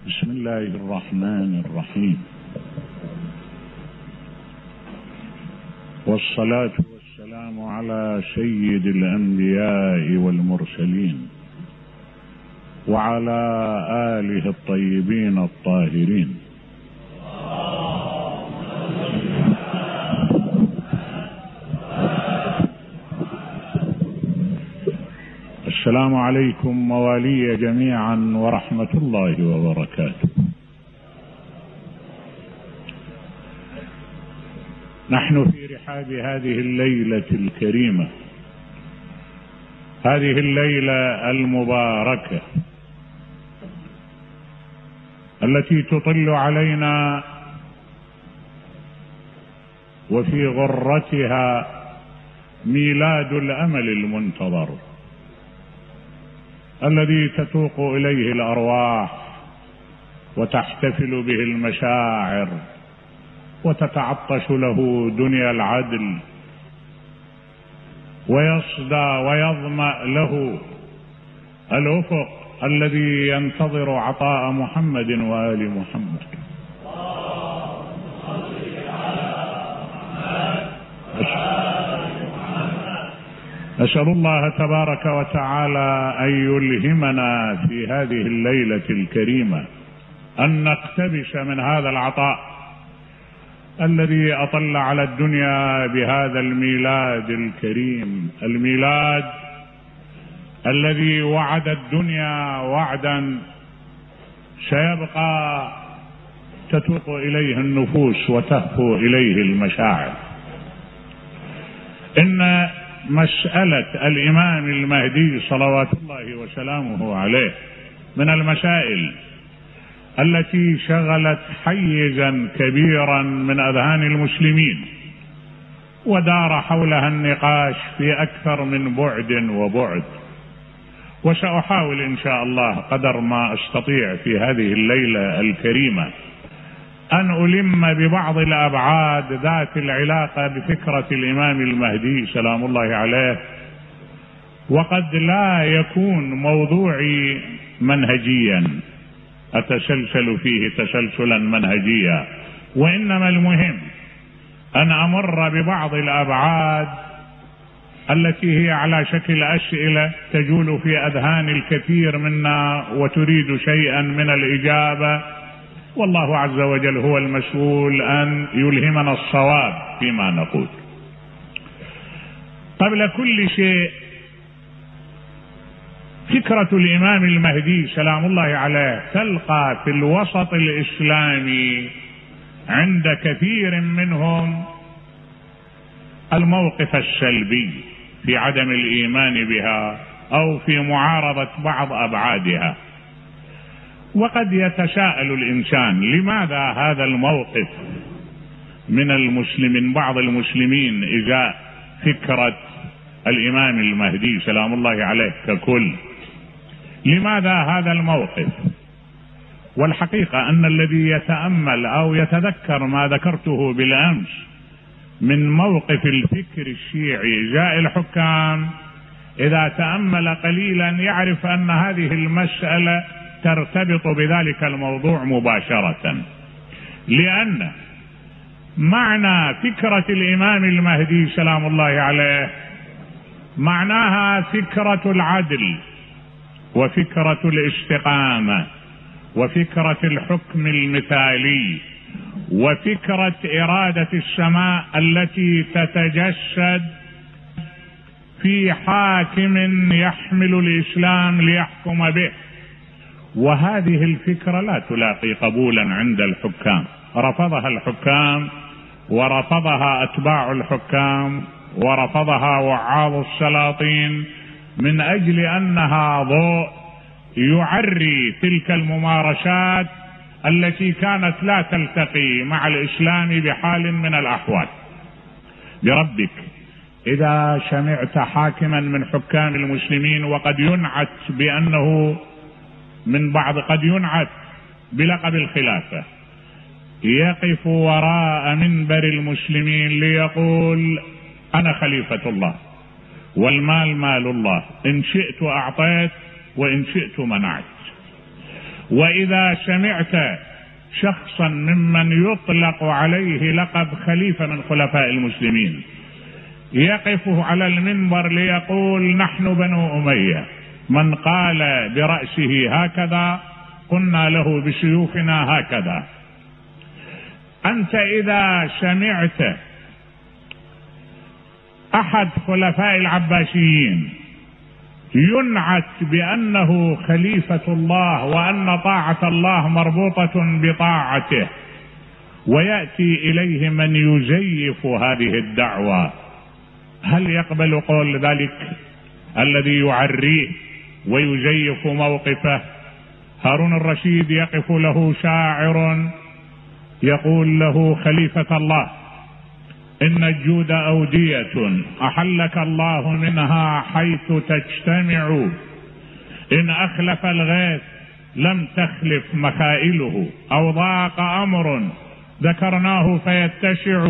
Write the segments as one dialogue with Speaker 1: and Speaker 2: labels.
Speaker 1: بسم الله الرحمن الرحيم، والصلاة والسلام على سيد الأنبياء والمرسلين وعلى آله الطيبين الطاهرين. السلام عليكم موالي جميعا ورحمة الله وبركاته. نحن في رحاب هذه الليلة الكريمة، هذه الليلة المباركة التي تطل علينا وفي غرتها ميلاد الأمل المنتظر الذي تتوق إليه الأرواح وتحتفل به المشاعر وتتعطش له دنيا العدل، ويصدى ويظمأ له الأفق الذي ينتظر عطاء محمد وآل محمد. أسأل الله تبارك وتعالى أن يلهمنا في هذه الليلة الكريمة أن نقتبس من هذا العطاء الذي أطل على الدنيا بهذا الميلاد الكريم، الميلاد الذي وعد الدنيا وعدا سيبقى تتوق إليه النفوس وتهفو إليه المشاعر. إن مسألة الإمام المهدي صلوات الله وسلامه عليه من المسائل التي شغلت حيزا كبيرا من أذهان المسلمين، ودار حولها النقاش في أكثر من بعد وبعد، وسأحاول إن شاء الله قدر ما أستطيع في هذه الليلة الكريمة أن ألم ببعض الأبعاد ذات العلاقة بفكرة الإمام المهدي سلام الله عليه، وقد لا يكون موضوعي منهجيا أتسلسل فيه تسلسلا منهجيا، وإنما المهم أن أمر ببعض الأبعاد التي هي على شكل أسئلة تجول في أذهان الكثير منا وتريد شيئا من الإجابة، والله عز وجل هو المسؤول أن يلهمنا الصواب فيما نقول. قبل كل شيء، فكرة الإمام المهدي سلام الله عليه تلقى في الوسط الإسلامي عند كثير منهم الموقف السلبي في عدم الإيمان بها أو في معارضة بعض أبعادها. وقد يتساءل الإنسان لماذا هذا الموقف من بعض المسلمين إزاء فكرة الإمام المهدي سلام الله عليه ككل؟ لماذا هذا الموقف؟ والحقيقة أن الذي يتأمل أو يتذكر ما ذكرته بالأمس من موقف الفكر الشيعي إزاء الحكام، إذا تأمل قليلا يعرف أن هذه المسألة ترتبط بذلك الموضوع مباشرة، لأن معنى فكرة الإمام المهدي سلام الله عليه معناها فكرة العدل وفكرة الاستقامة وفكرة الحكم المثالي وفكرة إرادة السماء التي تتجسد في حاكم يحمل الإسلام ليحكم به. وهذه الفكرة لا تلاقي قبولا عند الحكام، رفضها الحكام ورفضها أتباع الحكام ورفضها وعاظ السلاطين، من أجل أنها ضوء يعري تلك الممارسات التي كانت لا تلتقي مع الإسلام بحال من الأحوال. بربك إذا سمعت حاكما من حكام المسلمين وقد ينعت بأنه من بعض قد ينعت بلقب الخلافة يقف وراء منبر المسلمين ليقول أنا خليفة الله والمال مال الله، إن شئت أعطيت وإن شئت منعت، وإذا سمعت شخصا ممن يطلق عليه لقب خليفة من خلفاء المسلمين يقف على المنبر ليقول نحن بنو أمية، من قال برأسه هكذا قلنا له بسيوفنا هكذا. أنت إذا سمعت أحد خلفاء العباسيين ينعت بأنه خليفة الله وأن طاعة الله مربوطة بطاعته، ويأتي إليه من يزيف هذه الدعوة، هل يقبل قول ذلك الذي يعريه ويزيف موقفه؟ هارون الرشيد يقف له شاعر يقول له خليفة الله إن الجود أودية أحلك الله منها حيث تجتمع، إن أخلف الغيث لم تخلف مخائله، أو ضاق أمر ذكرناه فيتسع،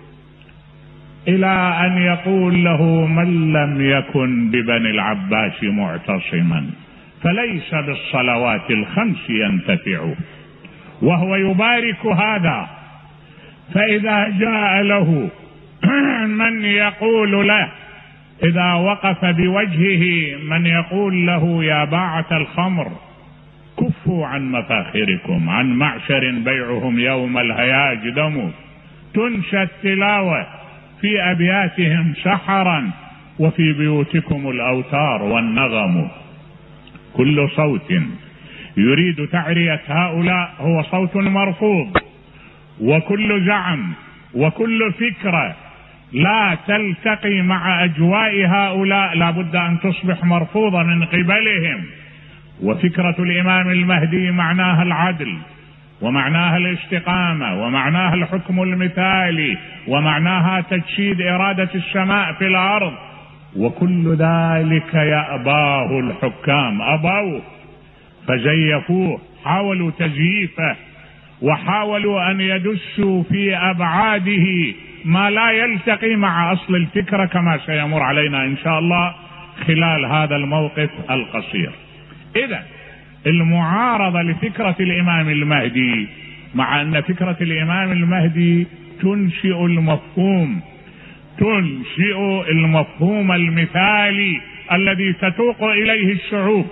Speaker 1: إلى أن يقول له من لم يكن ببني العباس معتصما فليس بالصلوات الخمس ينتفع، وهو يبارك هذا. فإذا جاء له من يقول له، إذا وقف بوجهه من يقول له يا باعة الخمر كفوا عن مفاخركم، عن معشر بيعهم يوم الهياج دم، تنشى التلاوة في أبياتهم سحرا وفي بيوتكم الأوتار والنغم، كل صوت يريد تعرية هؤلاء هو صوت مرفوض، وكل زعم وكل فكرة لا تلتقي مع أجواء هؤلاء لا بد أن تصبح مرفوضة من قبلهم. وفكرة الإمام المهدي معناها العدل، ومعناها الاستقامة، ومعناها الحكم المثالي، ومعناها تجسيد إرادة السماء في الأرض، وكل ذلك يأباه الحكام، أبوه فزيفوه، حاولوا تزييفه، وحاولوا أن يدسوا في أبعاده ما لا يلتقي مع أصل الفكرة، كما سيمر علينا إن شاء الله خلال هذا الموقف القصير. إذا المعارضة لفكرة الإمام المهدي، مع أن فكرة الإمام المهدي تنشئ المفهوم المثالي الذي تتوق إليه الشعوب.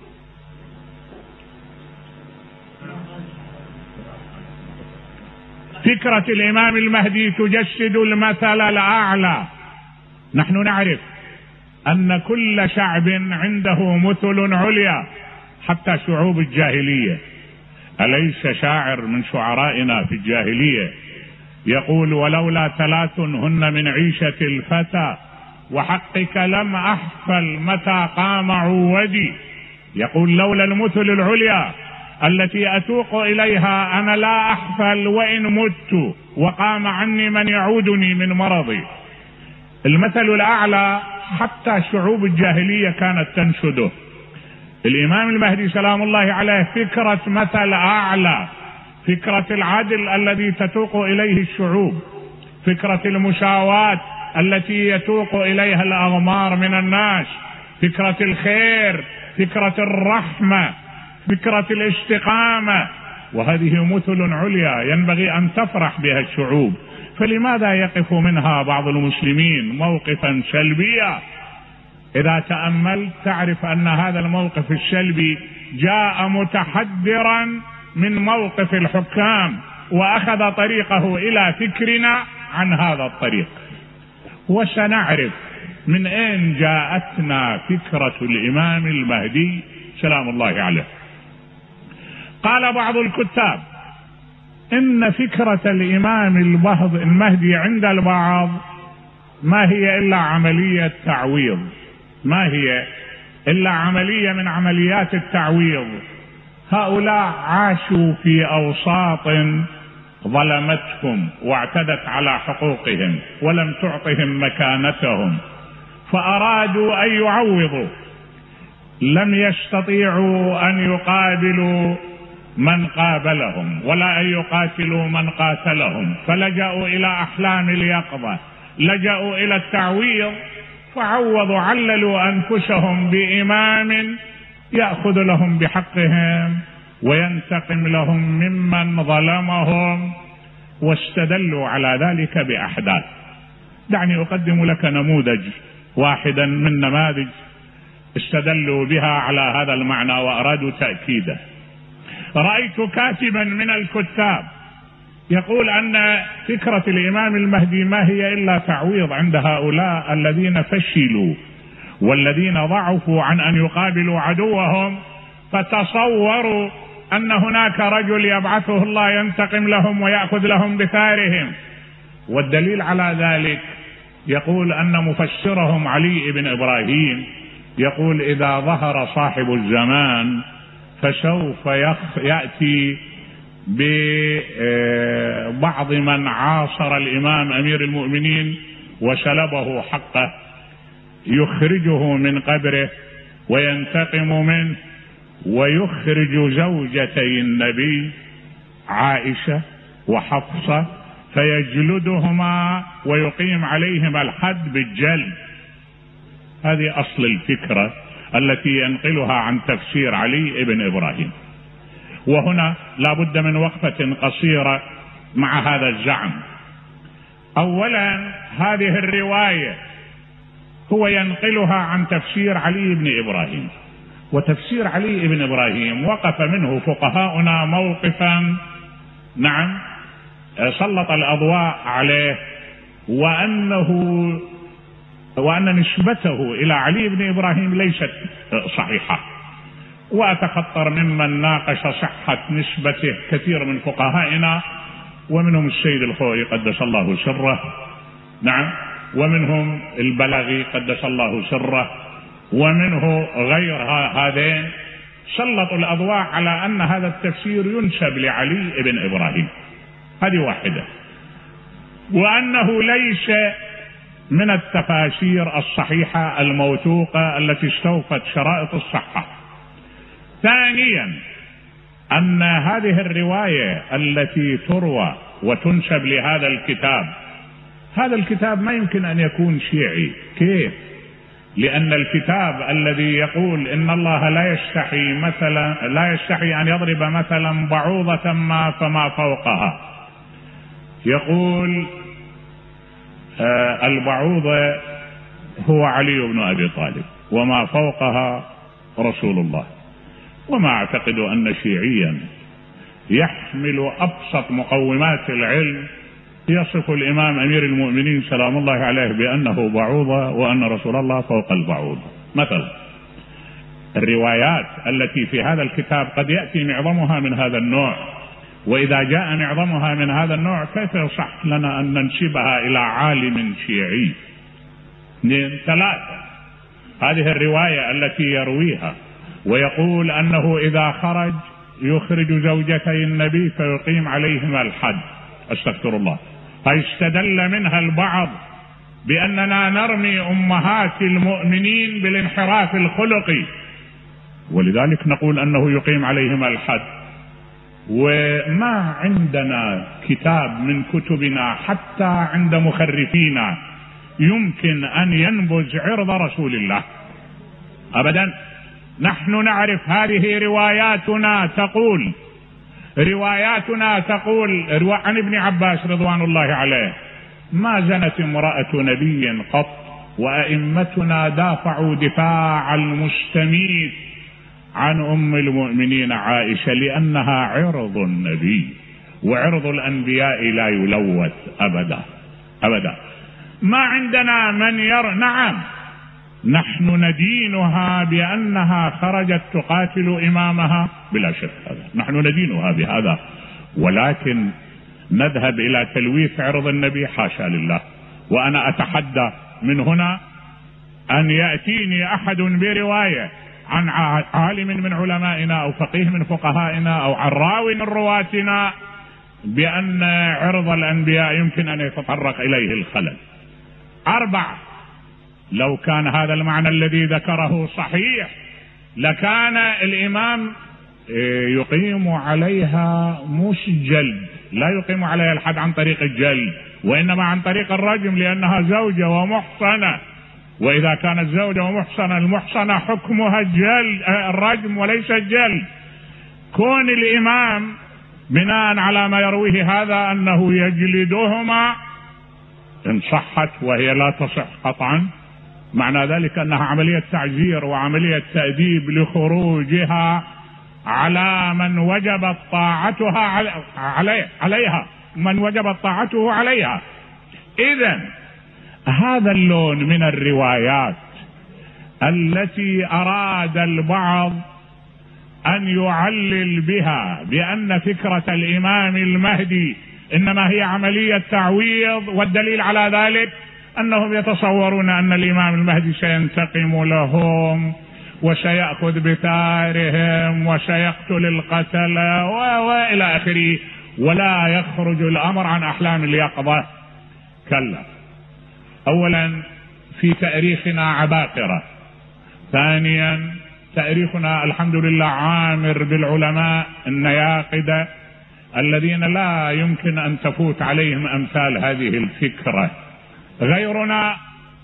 Speaker 1: فكرة الإمام المهدي تجسد المثل الأعلى. نحن نعرف أن كل شعب عنده مثل عليا، حتى شعوب الجاهلية. أليس شاعر من شعرائنا في الجاهلية يقول ولولا ثلاث هن من عيشة الفتى وحقك لم أحفل متى قام عودي، يقول لولا المثل العليا التي أتوق إليها أنا لا أحفل وإن مت وقام عني من يعودني من مرضي. المثل الأعلى حتى شعوب الجاهلية كانت تنشده. الإمام المهدي سلام الله عليه فكرة مثل أعلى، فكرة العدل الذي تتوق إليه الشعوب، فكرة المساواة التي يتوق إليها الأغمار من الناس، فكرة الخير، فكرة الرحمة، فكرة الاستقامة، وهذه مثل عليا ينبغي أن تفرح بها الشعوب. فلماذا يقف منها بعض المسلمين موقفا سلبيا؟ إذا تأملت تعرف أن هذا الموقف السلبي جاء متحدرا من موقف الحكام، وأخذ طريقه إلى فكرنا عن هذا الطريق. وسنعرف من أين جاءتنا فكرة الإمام المهدي سلام الله عليه. قال بعض الكتاب إن فكرة الإمام المهدي عند البعض ما هي إلا عملية تعويض، ما هي إلا عملية من عمليات التعويض. هؤلاء عاشوا في أوساط ظلمتهم واعتدت على حقوقهم ولم تعطهم مكانتهم، فأرادوا أن يعوضوا، لم يستطيعوا أن يقابلوا من قابلهم ولا أن يقاتلوا من قاتلهم، فلجأوا إلى أحلام اليقظة، لجأوا إلى التعويض، فعوضوا، عللوا أنفسهم بإمام يأخذ لهم بحقهم وينتقم لهم ممن ظلمهم، واستدلوا على ذلك بأحداث. دعني أقدم لك نموذج واحدا من نماذج استدلوا بها على هذا المعنى وأرادوا تأكيده. رأيت كاتبا من الكتاب يقول أن فكرة الإمام المهدي ما هي إلا تعويض عند هؤلاء الذين فشلوا والذين ضعفوا عن أن يقابلوا عدوهم، فتصوروا أن هناك رجل يبعثه الله ينتقم لهم ويأخذ لهم بثارهم. والدليل على ذلك يقول أن مفسرهم علي بن إبراهيم يقول إذا ظهر صاحب الزمان فسوف يأتي ببعض من عاصر الإمام أمير المؤمنين وسلبه حقه، يخرجه من قبره وينتقم منه، ويخرج زوجتي النبي عائشة وحفصة فيجلدهما ويقيم عليهما الحد بالجلد. هذه أصل الفكرة التي ينقلها عن تفسير علي بن إبراهيم. وهنا لا بد من وقفة قصيرة مع هذا الزعم. أولا هذه الرواية هو ينقلها عن تفسير علي بن إبراهيم، وتفسير علي بن إبراهيم وقف منه فقهاؤنا موقفا نعم سلط الأضواء عليه، وأن نسبته إلى علي بن إبراهيم ليست صحيحة. وأتخطر ممن ناقش صحة نسبته كثير من فقهائنا، ومنهم السيد الخوئي قدس الله سره نعم، ومنهم البلاغي قدس الله سره، ومنه غير هذين سلطوا الأضواء على أن هذا التفسير ينسب لعلي بن إبراهيم. هذه واحدة. وأنه ليس من التفاسير الصحيحة الموثوقة التي استوفت شرائط الصحة. ثانيا أن هذه الرواية التي تروى وتنسب لهذا الكتاب، هذا الكتاب ما يمكن أن يكون شيعي. كيف؟ لأن الكتاب الذي يقول إن الله لا يستحي أن يضرب مثلا بعوضة ما فما فوقها، يقول البعوضة هو علي بن أبي طالب وما فوقها رسول الله. وما أعتقد أن شيعيا يحمل أبسط مقومات العلم يصف الإمام أمير المؤمنين سلام الله عليه بأنه بعوضة وأن رسول الله فوق البعوضة. مثلا الروايات التي في هذا الكتاب قد يأتي معظمها من هذا النوع، وإذا جاء معظمها من هذا النوع كيف يصح لنا أن ننسبها إلى عالم شيعي؟ 2 3 هذه الرواية التي يرويها ويقول أنه إذا خرج يخرج زوجتي النبي فيقيم عليهما الحد، استغفر الله، فاستدل منها البعض بأننا نرمي أمهات المؤمنين بالانحراف الخلقي، ولذلك نقول أنه يقيم عليهما الحد. وما عندنا كتاب من كتبنا حتى عند مخرفينا يمكن أن ينبذ عرض رسول الله أبدا. نحن نعرف هذه رواياتنا تقول عن ابن عباس رضوان الله عليه ما زنت امرأة نبي قط، وأئمتنا دافعوا دفاع المستميت عن أم المؤمنين عائشة لأنها عرض النبي، وعرض الأنبياء لا يلوث أبدا أبدا. ما عندنا من نعم نحن ندينها بأنها خرجت تقاتل إمامها بلا شك، هذا نحن ندينها بهذا، ولكن نذهب إلى تلويث عرض النبي حاشا لله. وأنا أتحدى من هنا أن يأتيني أحد برواية عن عالم من علمائنا أو فقيه من فقهائنا أو عن راوي من رواتنا بأن عرض الأنبياء يمكن أن يتطرق إليه الخلل. 4 لو كان هذا المعنى الذي ذكره صحيح لكان الإمام يقيم عليها مش جلد، لا يقيم عليها الحد عن طريق الجلد، وإنما عن طريق الرجم، لأنها زوجة ومحصنة، وإذا كانت زوجة ومحصنة المحصنة حكمها الرجم وليس الجلد. كون الإمام بناء على ما يرويه هذا أنه يجلدهما إن صحت، وهي لا تصح قطعا، معنى ذلك أنها عملية تعزير وعملية تأديب لخروجها على من وجبت طاعتها عليها، من وجبت طاعته عليها. إذن هذا اللون من الروايات التي أراد البعض أن يعلل بها بأن فكرة الإمام المهدي إنما هي عملية تعويض، والدليل على ذلك أنهم يتصورون أن الإمام المهدي سينتقم لهم وسيأخذ بثارهم وسيقتل القتلة وإلى آخره، ولا يخرج الأمر عن أحلام اليقظة. كلا، أولا في تاريخنا عباقرة، ثانيا تاريخنا الحمد لله عامر بالعلماء النياقدة الذين لا يمكن أن تفوت عليهم أمثال هذه الفكرة. غيرنا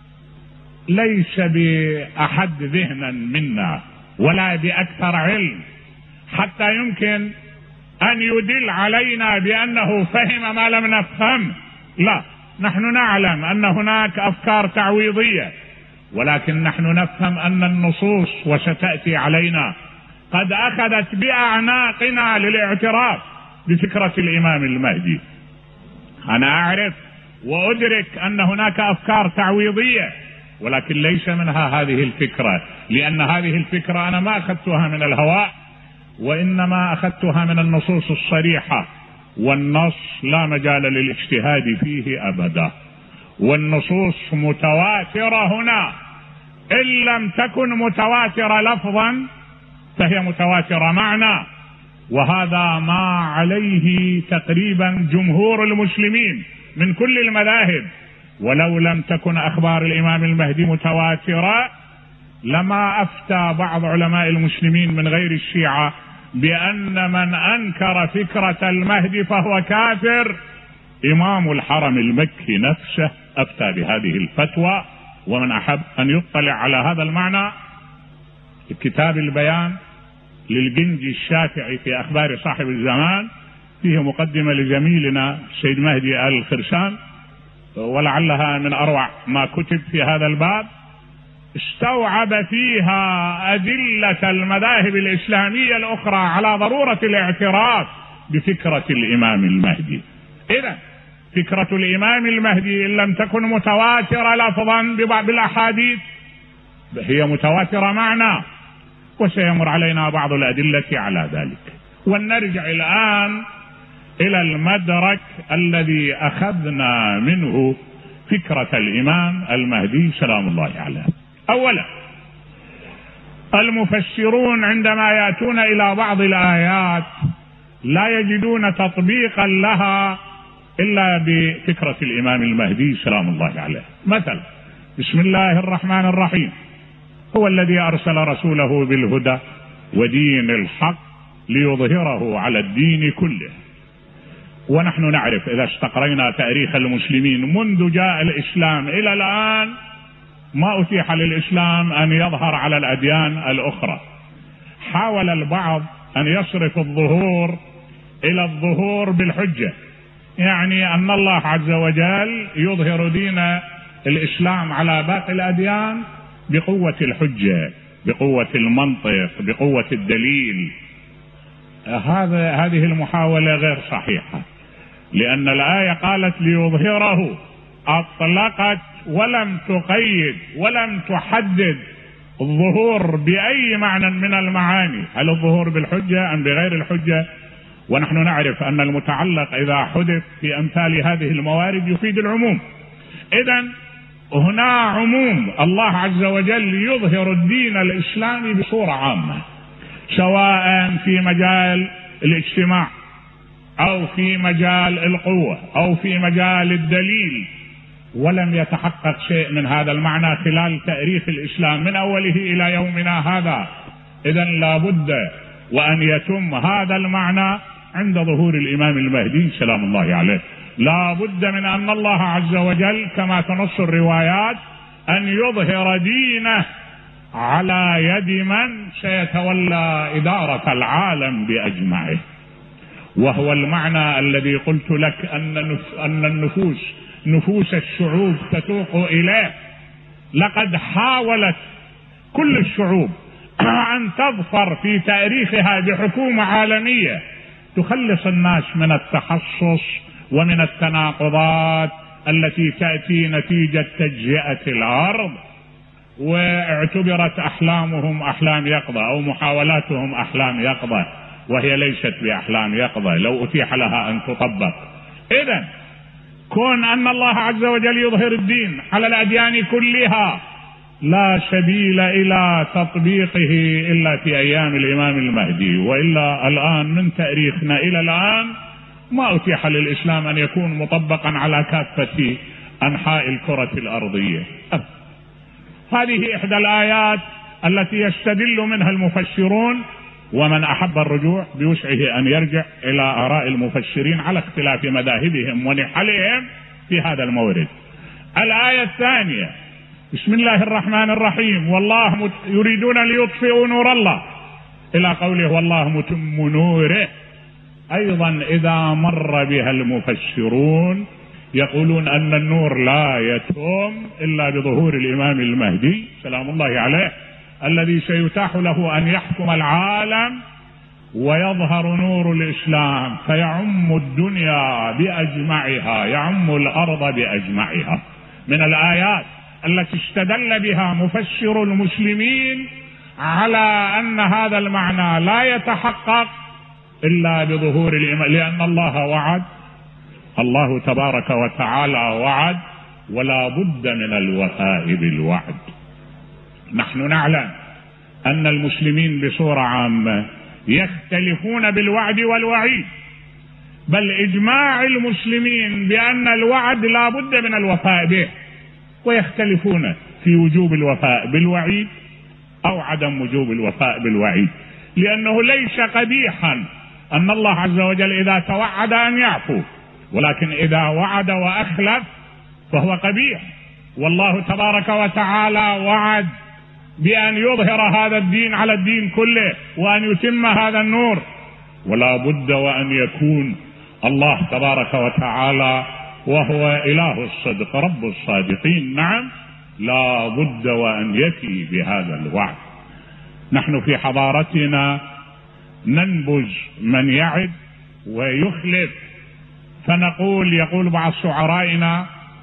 Speaker 1: ليس بأحد ذهنا منا ولا بأكثر علم حتى يمكن أن يدل علينا بأنه فهم ما لم نفهم. لا، نحن نعلم أن هناك أفكار تعويضية، ولكن نحن نفهم أن النصوص وستأتي علينا قد أخذت بأعناقنا للاعتراف بفكرة الإمام المهدي. أنا أعرف وأدرك أن هناك أفكار تعويضية، ولكن ليس منها هذه الفكرة، لأن هذه الفكرة أنا ما أخذتها من الهواء، وإنما أخذتها من النصوص الصريحة، والنص لا مجال للاجتهاد فيه أبدا، والنصوص متواترة هنا، إن لم تكن متواترة لفظا فهي متواترة معنى، وهذا ما عليه تقريبا جمهور المسلمين من كل المذاهب. ولو لم تكن أخبار الإمام المهدي متواترة لما أفتى بعض علماء المسلمين من غير الشيعة بأن من أنكر فكرة المهدي فهو كافر. إمام الحرم المكي نفسه أفتى بهذه الفتوى، ومن أحب أن يطلع على هذا المعنى كتاب البيان للجنجي الشافعي في أخبار صاحب الزمان، فيه مقدمة لزميلنا السيد مهدي آل الخرسان، ولعلها من أروع ما كتب في هذا الباب، استوعب فيها أدلة المذاهب الإسلامية الأخرى على ضرورة الاعتراف بفكرة الإمام المهدي. إذن فكرة الإمام المهدي إن لم تكن متواترة لفظا بالأحاديث هي متواترة معنى، وسيمر علينا بعض الأدلة على ذلك. ونرجع الآن إلى المدرك الذي أخذنا منه فكرة الإمام المهدي سلام الله عليه. أولا، المفسرون عندما يأتون إلى بعض الآيات لا يجدون تطبيقا لها إلا بفكرة الإمام المهدي سلام الله عليه. مثلا بسم الله الرحمن الرحيم، هو الذي أرسل رسوله بالهدى ودين الحق ليظهره على الدين كله. ونحن نعرف إذا استقرينا تاريخ المسلمين منذ جاء الإسلام إلى الآن ما أتيح للإسلام أن يظهر على الأديان الأخرى. حاول البعض أن يصرف الظهور إلى الظهور بالحجة، يعني أن الله عز وجل يظهر دين الإسلام على باقي الأديان بقوة الحجة، بقوة المنطق، بقوة الدليل. هذه المحاولة غير صحيحة، لأن الآية قالت ليظهره، أطلقت ولم تقيد ولم تحدد الظهور بأي معنى من المعاني، هل الظهور بالحجة أم بغير الحجة؟ ونحن نعرف أن المتعلق إذا حدث في أمثال هذه الموارد يفيد العموم. إذن هنا عموم، الله عز وجل يظهر الدين الإسلامي بصورة عامة، سواء في مجال الاجتماع أو في مجال القوة أو في مجال الدليل، ولم يتحقق شيء من هذا المعنى خلال تاريخ الإسلام من أوله إلى يومنا هذا. إذن لا بد وأن يتم هذا المعنى عند ظهور الإمام المهدي سلام الله عليه. لا بد من أن الله عز وجل كما تنص الروايات أن يظهر دينه على يد من سيتولى إدارة العالم بأجمعه، وهو المعنى الذي قلت لك أن نفوس الشعوب تتوق إليه. لقد حاولت كل الشعوب أن تظفر في تاريخها بحكومة عالمية تخلص الناس من التخصص ومن التناقضات التي تأتي نتيجة تجزئة الأرض، واعتبرت أحلامهم أحلام يقظة أو محاولاتهم أحلام يقظة، وهي ليست بأحلام يقظة لو أتيح لها أن تطبق. إذن كون أن الله عز وجل يظهر الدين على الأديان كلها لا سبيل إلى تطبيقه إلا في أيام الإمام المهدي، وإلا الآن من تاريخنا إلى الآن ما أتيح للإسلام أن يكون مطبقا على كافة أنحاء الكرة الأرضية. هذه إحدى الآيات التي يستدل منها المفسرون، ومن أحب الرجوع بوسعه أن يرجع إلى آراء المفسرين على اختلاف مذاهبهم ونحلهم في هذا المورد. الآية الثانية: بسم الله الرحمن الرحيم، والله يريدون ليطفئوا نور الله، إلى قوله والله متم نوره. أيضا إذا مر بها المفسرون يقولون أن النور لا يتم إلا بظهور الإمام المهدي سلام الله عليه، الذي سيتاح له أن يحكم العالم ويظهر نور الإسلام فيعم الدنيا بأجمعها، يعم الأرض بأجمعها. من الآيات التي استدل بها مفسر المسلمين على أن هذا المعنى لا يتحقق إلا بظهور الإمام، لأن الله وعد، الله تبارك وتعالى وعد، ولا بد من الوفاء بالوعد. نحن نعلم أن المسلمين بصورة عامة يختلفون بالوعد والوعيد، بل إجماع المسلمين بأن الوعد لا بد من الوفاء به، ويختلفون في وجوب الوفاء بالوعيد أو عدم وجوب الوفاء بالوعيد، لأنه ليس قبيحا أن الله عز وجل إذا توعد أن يعفو، ولكن إذا وعد وأخلف فهو قبيح. والله تبارك وتعالى وعد بأن يظهر هذا الدين على الدين كله وأن يتم هذا النور، ولا بد وأن يكون الله تبارك وتعالى وهو إله الصدق رب الصادقين، نعم لا بد وأن يفي بهذا الوعد. نحن في حضارتنا ننبذ من يعد ويخلف، فنقول، يقول بعض شعرائنا: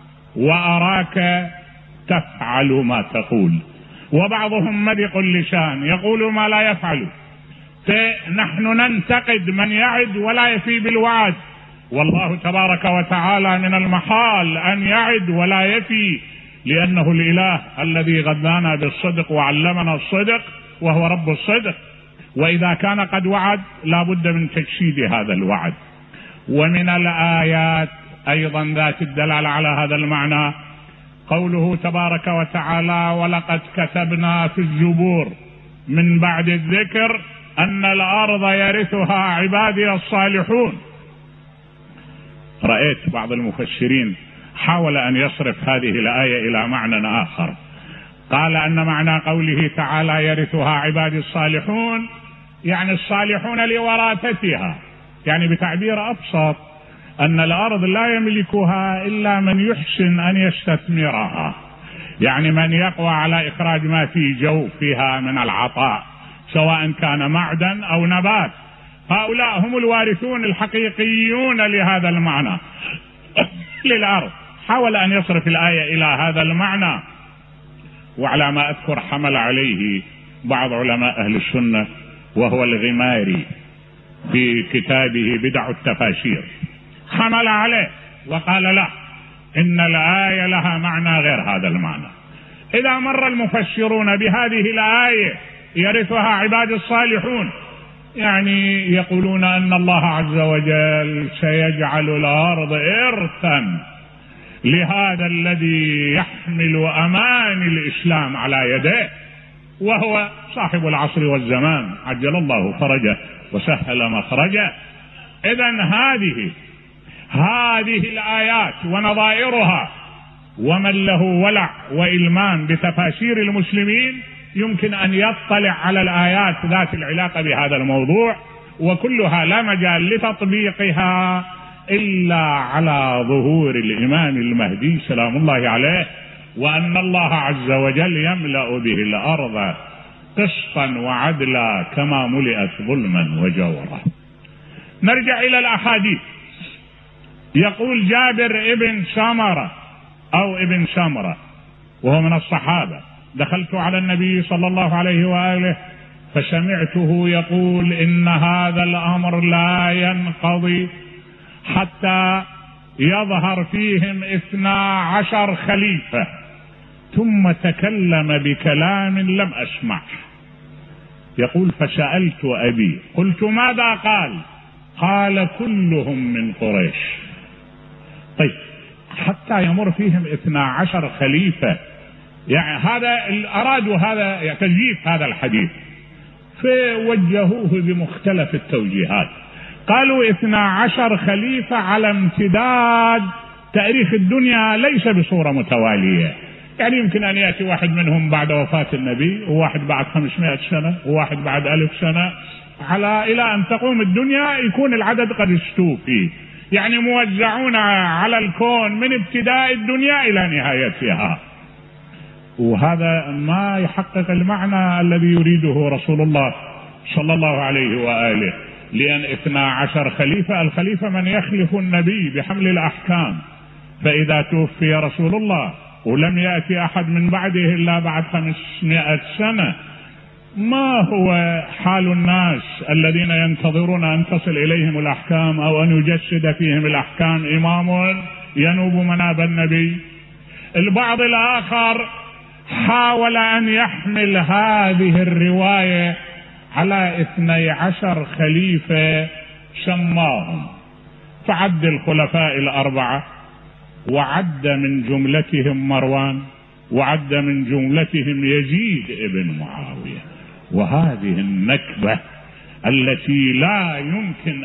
Speaker 1: وأراك تفعل ما تقول، وبعضهم مدق اللسان يقول ما لا يفعل. فنحن ننتقد من يعد ولا يفي بالوعد، والله تبارك وتعالى من المحال أن يعد ولا يفي، لأنه الإله الذي غذانا بالصدق وعلمنا الصدق وهو رب الصدق، وإذا كان قد وعد لا بد من تجسيد هذا الوعد. ومن الآيات أيضا ذات الدلالة على هذا المعنى قوله تبارك وتعالى: ولقد كتبنا في الزبور من بعد الذكر أن الأرض يرثها عبادي الصالحون. رأيت بعض المفسرين حاول أن يصرف هذه الآية إلى معنى آخر، قال أن معنى قوله تعالى يرثها عبادي الصالحون يعني الصالحون لوراثتها، يعني بتعبير أبسط أن الأرض لا يملكها إلا من يحسن أن يستثمرها، يعني من يقوى على إخراج ما في جوفها من العطاء سواء كان معدن أو نبات. هؤلاء هم الوارثون الحقيقيون لهذا المعنى للأرض. حاول أن يصرف الآية إلى هذا المعنى، وعلى ما أذكر حمل عليه بعض علماء أهل السنة وهو الغماري في كتابه بدع التفاسير، حمل عليه وقال لا، إن الآية لها معنى غير هذا المعنى. إذا مر المفسرون بهذه الآية يرثها عباد الصالحون، يعني يقولون أن الله عز وجل سيجعل الأرض إرثا لهذا الذي يحمل أمان الإسلام على يديه، وهو صاحب العصر والزمان عجل الله فرجه وسهل مخرجه. إذن هذه الآيات ونظائرها، ومن له ولع وإلمان بتفاسير المسلمين يمكن أن يطلع على الآيات ذات العلاقة بهذا الموضوع، وكلها لا مجال لتطبيقها إلا على ظهور الإمام المهدي سلام الله عليه، وأن الله عز وجل يملأ به الأرض قسطا وعدلا كما ملئت ظلما وجورا. نرجع إلى الأحاديث. يقول جابر ابن سمرة أو ابن سمرة وهو من الصحابة: دخلت على النبي صلى الله عليه وآله فسمعته يقول: إن هذا الأمر لا ينقضي حتى يظهر فيهم 12 خليفة. ثم تكلم بكلام لم أسمع. يقول: فسألت أبي قلت: ماذا قال؟ قال: كلهم من قريش. طيب، حتى يمر فيهم 12 خليفة، يعني هذا أرادوا هذا تزييف هذا الحديث، فوجهوه بمختلف التوجيهات. قالوا 12 خليفة على امتداد تاريخ الدنيا، ليس بصورة متوالية، يعني يمكن أن يأتي واحد منهم بعد وفاة النبي، وواحد بعد 500 سنة، وواحد بعد 1000 سنة، إلى أن تقوم الدنيا يكون العدد قد استوفي، يعني موزعون على الكون من ابتداء الدنيا إلى نهايتها. وهذا ما يحقق المعنى الذي يريده رسول الله صلى الله عليه وآله، لأن 12 خليفة، الخليفة من يخلف النبي بحمل الأحكام، فإذا توفي رسول الله ولم يأتي أحد من بعده إلا بعد 500 سنة، ما هو حال الناس الذين ينتظرون أن تصل إليهم الأحكام أو أن يجسد فيهم الأحكام إمام ينوب مناب النبي؟ البعض الآخر حاول أن يحمل هذه الرواية على 12 خليفة سماهم، فعد الخلفاء الأربعة، وعد من جملتهم مروان، وعد من جملتهم يزيد ابن معاوية. وهذه النكبة التي لا يمكن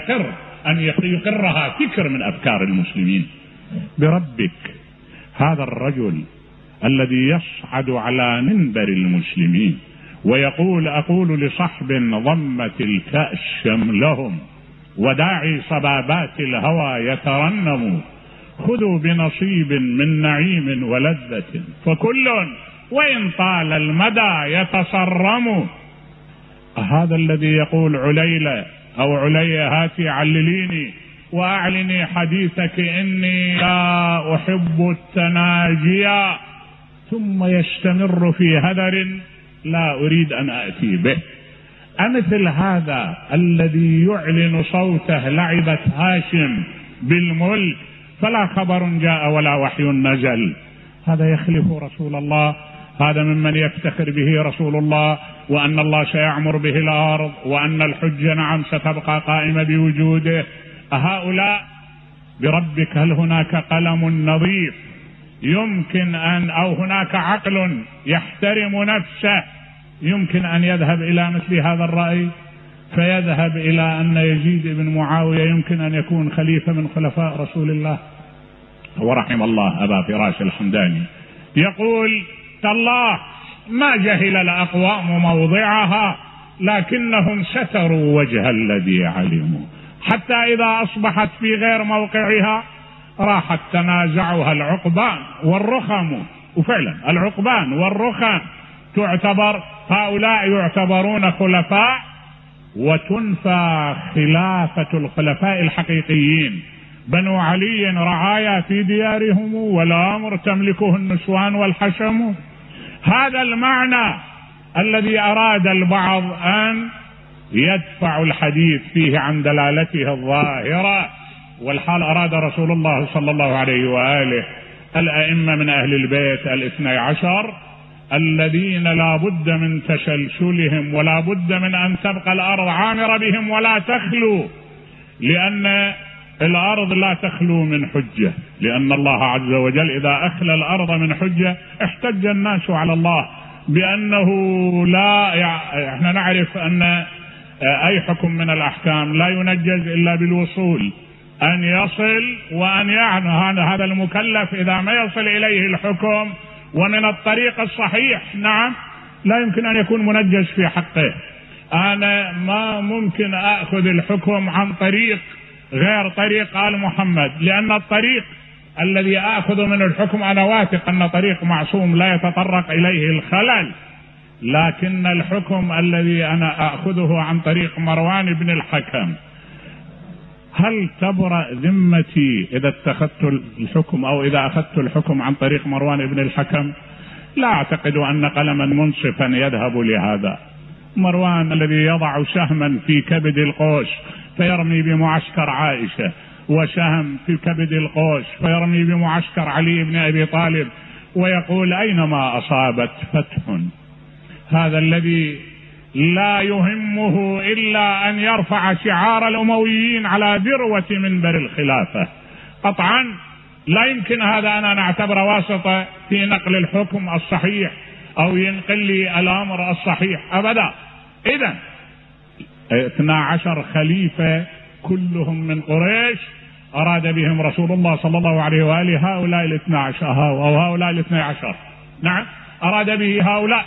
Speaker 1: أن يقرها فكر من أفكار المسلمين. بربك، هذا الرجل الذي يصعد على منبر المسلمين ويقول: أقول لصحب ضمت الكأس شملهم وداعي صبابات الهوى يترنم، خذوا بنصيب من نعيم ولذة فكل وإن طال المدى يتصرم. هذا الذي يقول: عليلة أو علي هاتي علليني وأعلني حديثك إني لا أحب التناجيا، ثم يستمر في هدر لا أريد أن أأتي به. أمثل هذا الذي يعلن صوته لعبة هاشم بالملك فلا خبر جاء ولا وحي نزل، هذا يخلف رسول الله، هذا ممن يفتخر به رسول الله، وأن الله سيعمر به الأرض، وأن الحجة نعم ستبقى قائمة بوجوده. هؤلاء بربك هل هناك قلم نظيف يمكن أن، أو هناك عقل يحترم نفسه يمكن أن يذهب إلى مثل هذا الرأي، فيذهب إلى أن يزيد بن معاوية يمكن أن يكون خليفة من خلفاء رسول الله؟ ورحم الله أبا فراش الحمداني يقول: تالله ما جهل الأقوام موضعها لكنهم ستروا وجه الذي علموا، حتى إذا أصبحت في غير موقعها راحت تنازعها العقبان والرخم. وفعلا العقبان والرخم تعتبر، هؤلاء يعتبرون خلفاء، وتنفى خلافة الخلفاء الحقيقيين. بنو علي رعايا في ديارهم والأمر تملكه النسوان والحشم. هذا المعنى الذي أراد البعض أن يدفع الحديث فيه عن دلالته الظاهرة، والحال أراد رسول الله صلى الله عليه وآله الأئمة من أهل البيت 12 الذين لا بد من تسلسلهم، ولا بد من أن تبقى الأرض عامرة بهم ولا تخلو، لأن الأرض لا تخلو من حجة، لأن الله عز وجل إذا أخلى الأرض من حجة احتج الناس على الله بأنه احنا نعرف أن أي حكم من الأحكام لا ينجز إلا بالوصول، أن يصل وأن يعني هذا المكلف إذا ما يصل إليه الحكم ومن الطريق الصحيح نعم لا يمكن أن يكون منجز في حقه. أنا ما ممكن أخذ الحكم عن طريق غير طريق آل محمد، لأن الطريق الذي أخذ من الحكم أنا واثق أن طريق معصوم لا يتطرق إليه الخلل، لكن الحكم الذي أنا أخذه عن طريق مروان بن الحكم، هل تبرأ ذمتي إذا اتخذت الحكم أو إذا أخذت الحكم عن طريق مروان بن الحكم؟ لا أعتقد أن قلما منصفا يذهب لهذا. مروان الذي يضع شهما في كبد القوس فيرمي بمعسكر عائشة، وشهم في كبد القوس فيرمي بمعسكر علي بن أبي طالب، ويقول أينما أصابت فتح. هذا الذي لا يهمه إلا أن يرفع شعار الأمويين على ذروة منبر الخلافة. قطعا لا يمكن هذا أنا نعتبر واسطة في نقل الحكم الصحيح أو ينقل لي الأمر الصحيح أبدا. إذن 12 خليفة كلهم من قريش أراد بهم رسول الله صلى الله عليه وآله هؤلاء 12 أو هؤلاء 12، نعم أراد به هؤلاء.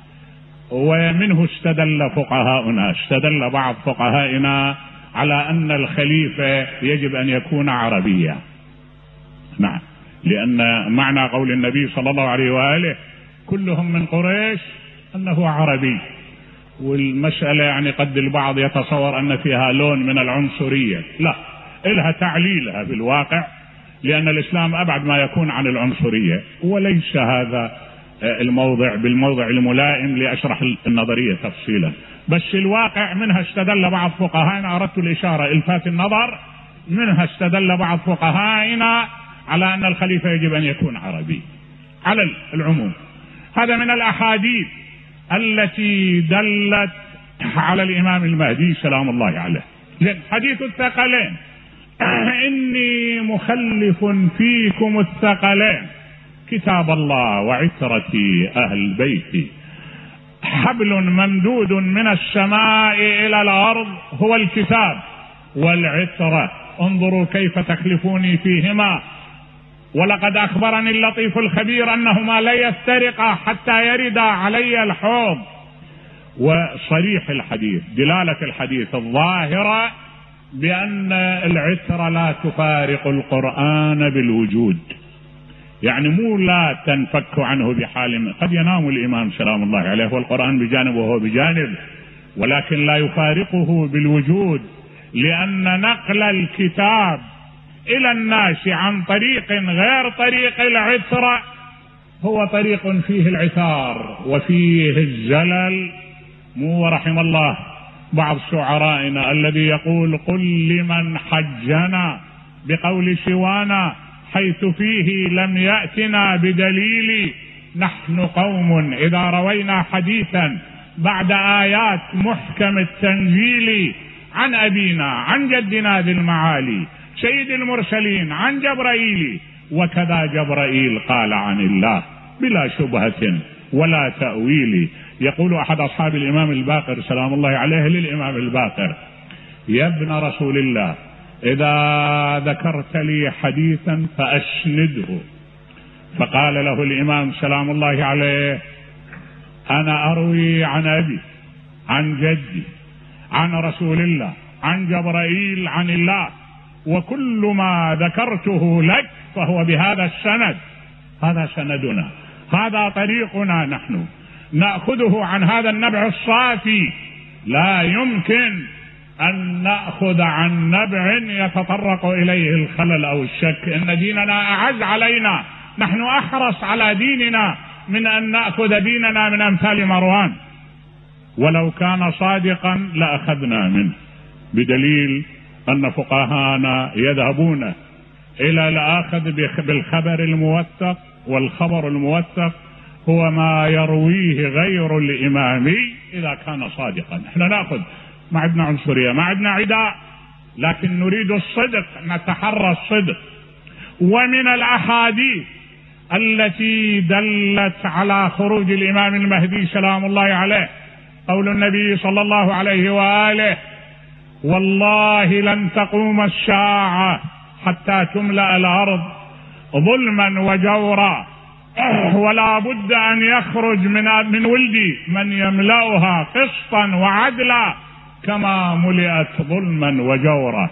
Speaker 1: ومنه استدل فقهاؤنا، استدل بعض فقهائنا على أن الخليفة يجب أن يكون عربيا، نعم، لأن معنى قول النبي صلى الله عليه وآله كلهم من قريش أنه عربي. والمسألة يعني قد البعض يتصور أن فيها لون من العنصرية، لا، إلها تعليلها في الواقع، لأن الإسلام أبعد ما يكون عن العنصرية، وليس هذا الموضع بالموضع الملائم لأشرح النظرية تفصيلا. بس الواقع منها استدل بعض فقهائنا، أردت الإشارة إلفات النظر، منها استدل بعض فقهائنا على أن الخليفة يجب أن يكون عربي على العموم. هذا من الأحاديث التي دلت على الإمام المهدي سلام الله عليه. حديث الثقلين، إني مخلف فيكم الثقلين كتاب الله وعترتي أهل بيتي، حبل ممدود من السماء إلى الأرض هو الكتاب والعترة، انظروا كيف تخلفوني فيهما. ولقد أخبرني اللطيف الخبير أنهما لا يفترقا حتى يردا علي الحوض. وصريح الحديث، دلالة الحديث الظاهرة بأن العترة لا تفارق القرآن بالوجود، يعني مو لا تنفك عنه بحال، قد ينام الإمام سلام الله عليه والقرآن بجانب وهو بجانب، ولكن لا يفارقه بالوجود، لأن نقل الكتاب إلى الناس عن طريق غير طريق العترة هو طريق فيه العثار وفيه الزلل. مو رحم الله بعض شعرائنا الذي يقول قل لمن حجنا بقول سوانا حيث فيه لم يأتنا بدليل، نحن قوم إذا روينا حديثا بعد آيات محكم التنزيل عن أبينا عن جدنا ذي المعالي سيد المرسلين عن جبرائيل، وكذا جبرائيل قال عن الله بلا شبهة ولا تأويل. يقول أحد أصحاب الإمام الباقر سلام الله عليه للإمام الباقر: يا ابن رسول الله إذا ذكرت لي حديثا فأسنده. فقال له الإمام سلام الله عليه: أنا أروي عن أبي عن جدي عن رسول الله عن جبرائيل عن الله، وكل ما ذكرته لك فهو بهذا السند، هذا سندنا، هذا طريقنا، نحن نأخذه عن هذا النبع الصافي. لا يمكن أن نأخذ عن نبع يتطرق إليه الخلل أو الشك. إن ديننا أعز علينا، نحن أحرص على ديننا من أن نأخذ ديننا من أمثال مروان، ولو كان صادقا لأخذنا منه، بدليل أن فقهانا يذهبون إلى الأخذ بالخبر الموثق، والخبر الموثق هو ما يرويه غير الإمام إذا كان صادقا. احنا نأخذ، ما عندنا عنصرية، ما عندنا عداء، لكن نريد الصدق، نتحرى الصدق. ومن الأحاديث التي دلت على خروج الإمام المهدي سلام الله عليه قول النبي صلى الله عليه وآله: والله لن تقوم الساعة حتى تملأ الأرض ظلما وجورا ولا بد أن يخرج من ولدي من يملأها قسطا وعدلا كما ملئت ظلما وجورا.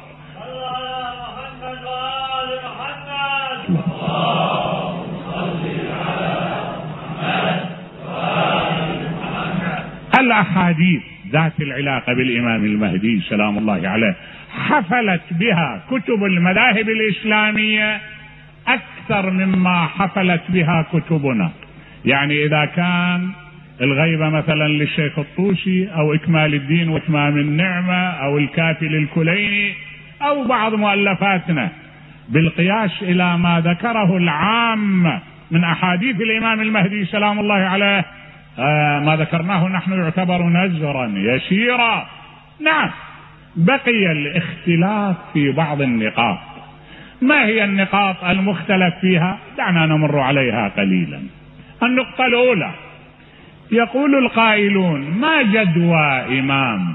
Speaker 1: الأحاديث ذات العلاقة بالإمام المهدي سلام الله عليه حفلت بها كتب المذاهب الإسلامية أكثر مما حفلت بها كتبنا. يعني إذا كان الغيبة مثلا للشيخ الطوسي أو إكمال الدين وإتمام النعمة أو الكافي للكليني أو بعض مؤلفاتنا بالقياس إلى ما ذكره العام من أحاديث الإمام المهدي سلام الله عليه، ما ذكرناه نحن يعتبر نزرا يسيرا. نعم، بقي الاختلاف في بعض النقاط. ما هي النقاط المختلف فيها؟ دعنا نمر عليها قليلا. النقطة الأولى، يقول القائلون: ما جدوى إمام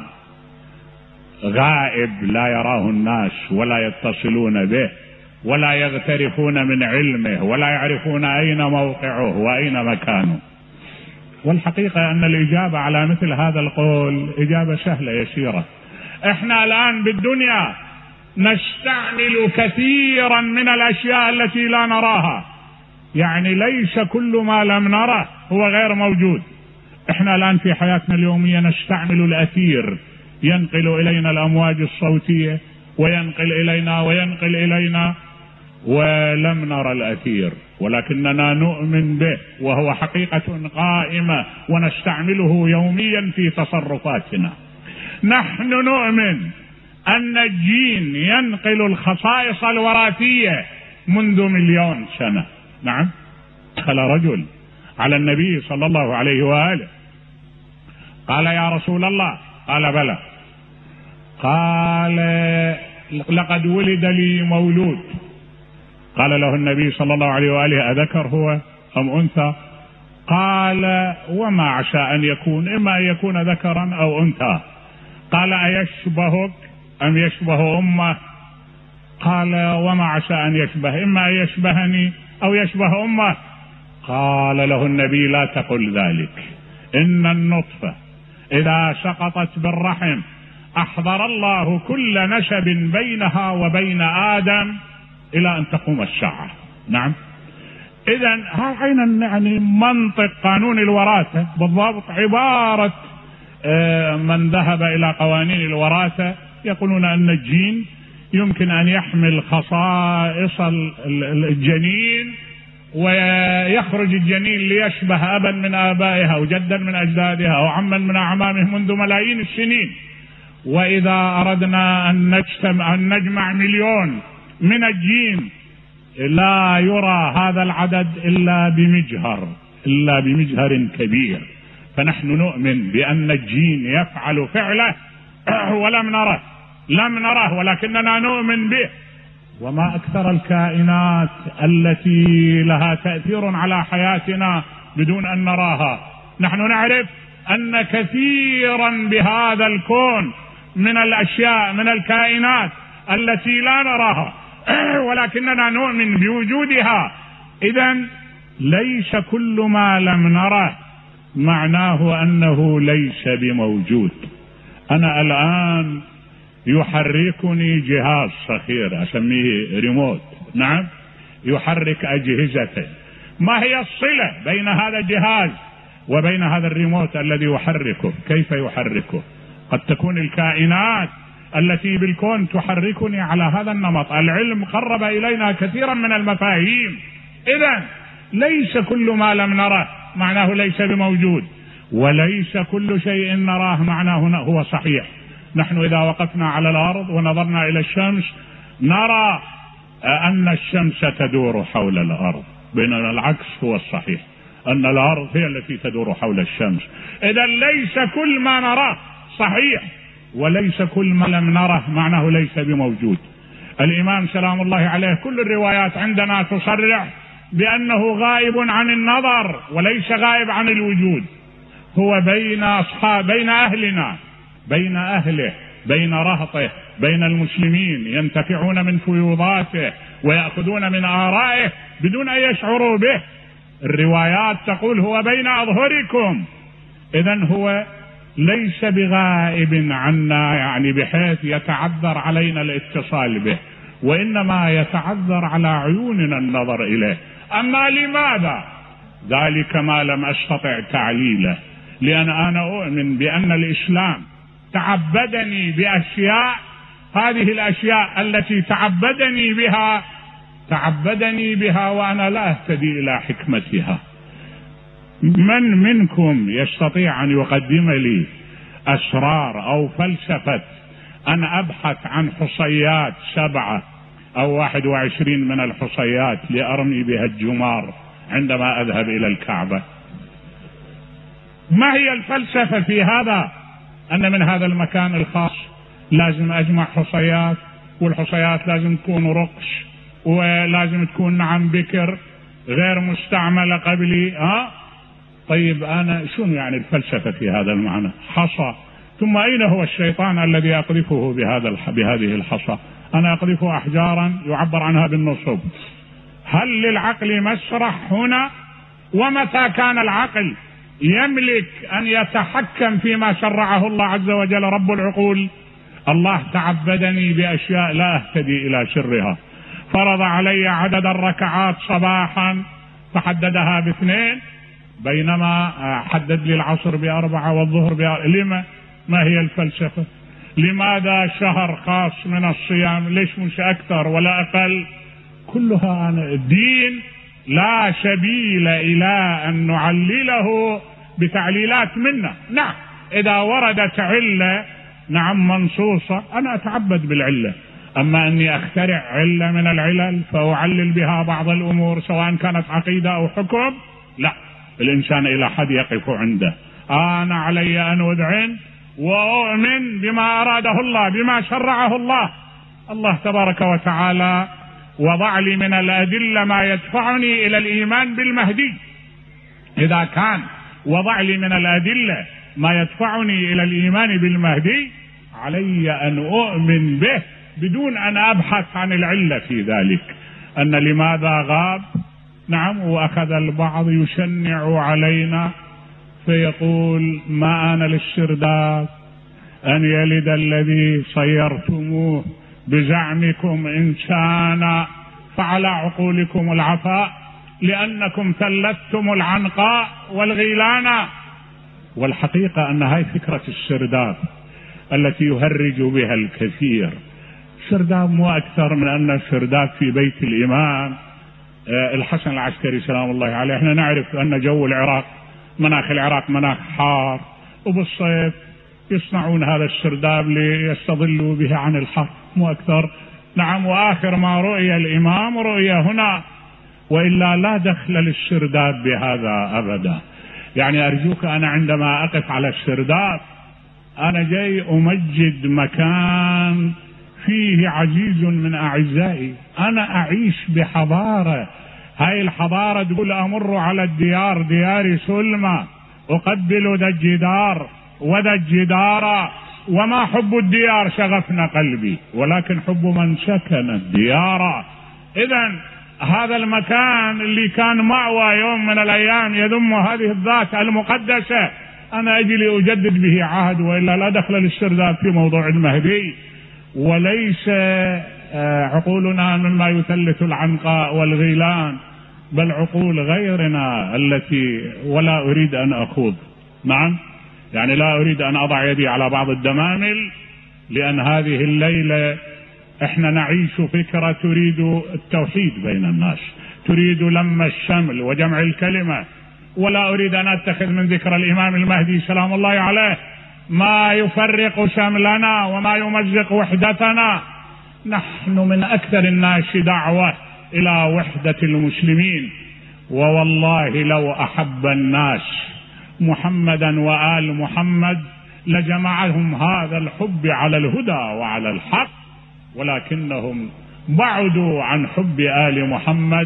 Speaker 1: غائب لا يراه الناس ولا يتصلون به ولا يغترفون من علمه ولا يعرفون أين موقعه وأين مكانه؟ والحقيقة أن الإجابة على مثل هذا القول إجابة سهلة يسيرة. إحنا الآن بالدنيا نستعمل كثيرا من الأشياء التي لا نراها، يعني ليس كل ما لم نره هو غير موجود. إحنا الآن في حياتنا اليومية نستعمل الأثير، ينقل إلينا الأمواج الصوتية وينقل إلينا ولم نرى الأثير، ولكننا نؤمن به وهو حقيقة قائمة ونستعمله يوميا في تصرفاتنا. نحن نؤمن أن الجين ينقل الخصائص الوراثية منذ 1,000,000 سنة. نعم، دخل رجل على النبي صلى الله عليه وآله قال: يا رسول الله. قال: بلى. قال: لقد ولد لي مولود. قال له النبي صلى الله عليه وآله: أذكر هو أم أنثى؟ قال: وما عسى أن يكون، إما أن يكون ذكرا أو أنثى. قال: أيشبهك أم يشبه أمه؟ قال: وما عسى أن يشبه، إما أن يشبهني أو يشبه أمه. قال له النبي: لا تقل ذلك، إن النطفة إذا سقطت بالرحم أحضر الله كل نسب بينها وبين آدم إلى أن تقوم الساعة. نعم، إذن هنا يعني منطق قانون الوراثة بالضبط عبارة من ذهب إلى قوانين الوراثة يقولون أن الجين يمكن أن يحمل خصائص الجنين ويخرج الجنين ليشبه أبا من آبائها أو جدا من أجدادها أو عما من أعمامه منذ ملايين السنين. وإذا أردنا أن نجمع 1,000,000 من الجين لا يرى هذا العدد إلا بمجهر كبير. فنحن نؤمن بأن الجين يفعل فعله ولم نره ولكننا نؤمن به. وما أكثر الكائنات التي لها تأثير على حياتنا بدون أن نراها. نحن نعرف أن كثيرا بهذا الكون من الأشياء من الكائنات التي لا نراها ولكننا نؤمن بوجودها. إذن ليس كل ما لم نره معناه أنه ليس بموجود. أنا الآن يحركني جهاز صغير أسميه ريموت، نعم، يحرك أجهزة. ما هي الصلة بين هذا الجهاز وبين هذا الريموت الذي يحركه؟ كيف يحركه؟ قد تكون الكائنات التي بالكون تحركني على هذا النمط. العلم قرب إلينا كثيرا من المفاهيم. إذن ليس كل ما لم نره معناه ليس بموجود، وليس كل شيء نراه معناه هو صحيح. نحن إذا وقفنا على الأرض ونظرنا إلى الشمس نرى أن الشمس تدور حول الأرض، بينما العكس هو الصحيح، أن الأرض هي التي تدور حول الشمس. إذا ليس كل ما نراه صحيح، وليس كل ما لم نره معناه ليس بموجود. الإمام سلام الله عليه كل الروايات عندنا تصرح بأنه غائب عن النظر وليس غائب عن الوجود. هو بين أهلنا، بين أهله، بين رهطه، بين المسلمين، ينتفعون من فيوضاته ويأخذون من آرائه بدون أن يشعروا به. الروايات تقول هو بين أظهركم. إذن هو ليس بغائب عنا، يعني بحيث يتعذر علينا الاتصال به، وإنما يتعذر على عيوننا النظر إليه. أما لماذا؟ ذلك ما لم أستطع تعليله، لأن أنا أؤمن بأن الإسلام تعبدني بأشياء، هذه الأشياء التي تعبدني بها وأنا لا أهتدي إلى حكمتها. من منكم يستطيع أن يقدم لي أسرار أو فلسفة أن أبحث عن حصيات 7 أو 21 من الحصيات لأرمي بها الجمار عندما أذهب إلى الكعبة؟ ما هي الفلسفة في هذا؟ أن من هذا المكان الخاص لازم أجمع حصيات، والحصيات لازم تكون رقش، ولازم تكون نعم بكر غير مستعملة قبلي. طيب أنا شنو يعني الفلسفة في هذا المعنى؟ حصى. ثم أين هو الشيطان الذي أقذفه بهذه الحصى؟ أنا أقذف أحجارا يعبر عنها بالنصب. هل للعقل مسرح هنا؟ ومتى كان العقل يملك أن يتحكم فيما شرعه الله عز وجل رب العقول؟ الله تعبدني بأشياء لا أهتدي إلى سرها، فرض علي عدد الركعات صباحا فحددها ب2، بينما حدد لي العصر ب4 والظهر ب4. لما؟ ما هي الفلسفة؟ لماذا شهر خاص من الصيام؟ ليش مش أكثر ولا أقل؟ كلها دين لا سبيل إلى أن نعلله بتعليلات منا. نعم إذا وردت علة نعم منصوصة أنا أتعبد بالعلة، أما أني أخترع علة من العلل فأعلل بها بعض الأمور سواء كانت عقيدة أو حكم، لا. الإنسان إلى حد يقف عنده. أنا علي أن أذعن وأؤمن بما أراده الله، بما شرعه الله تبارك وتعالى وضع لي من الأدلة ما يدفعني إلى الإيمان بالمهدي. إذا كان وضع لي من الأدلة ما يدفعني إلى الإيمان بالمهدي علي أن أؤمن به بدون أن أبحث عن العلة في ذلك. أن لماذا غاب؟ نعم. وأخذ البعض يشنع علينا فيقول ما أنا للسرداب أن يلد الذي صيرتموه بزعمكم إنسانا فعلى عقولكم العفاء لأنكم ثلثتم العنقاء والغيلان. والحقيقة أن هاي فكرة السرداب التي يهرج بها الكثير. السرداب مو أكثر من أن السرداب في بيت الإمام الحسن العسكري سلام الله عليه. احنا نعرف أن جو العراق، مناخ العراق مناخ حار، وبالصيف يصنعون هذا السرداب ليستظلوا به عن الحر، مو أكثر. نعم. وآخر ما رؤي الإمام رؤية هنا، وإلا لا دخل للسرداب بهذا أبدا. يعني أرجوك أنا عندما أقف على السرداب أنا جاي أمجد مكان فيه عزيز من أعزائي، أنا أعيش بحضارة. هاي الحضارة تقول أمر على الديار، ديار سلمى، أقبل ذا الجدار وذا الجدار، وما حب الديار شغفنا قلبي ولكن حب من سكن الديار. إذن هذا المكان اللي كان مأوى يوم من الأيام يذم هذه الذات المقدسة أنا أجي لأجدد به عهد، وإلا لا دخل للسرداب في موضوع المهدي. وليس عقولنا مما يثلث العنقاء والغيلان، بل عقول غيرنا التي ولا أريد أن أخوض. نعم. يعني لا أريد أن أضع يدي على بعض الدمامل، لأن هذه الليلة احنا نعيش فكرة تريد التوحيد بين الناس، تريد لم الشمل وجمع الكلمة، ولا أريد أن أتخذ من ذكر الإمام المهدي سلام الله عليه ما يفرق شملنا وما يمزق وحدتنا. نحن من أكثر الناس دعوة إلى وحدة المسلمين، ووالله لو أحب الناس محمدا وآل محمد لجمعهم هذا الحب على الهدى وعلى الحق، ولكنهم بعدوا عن حب آل محمد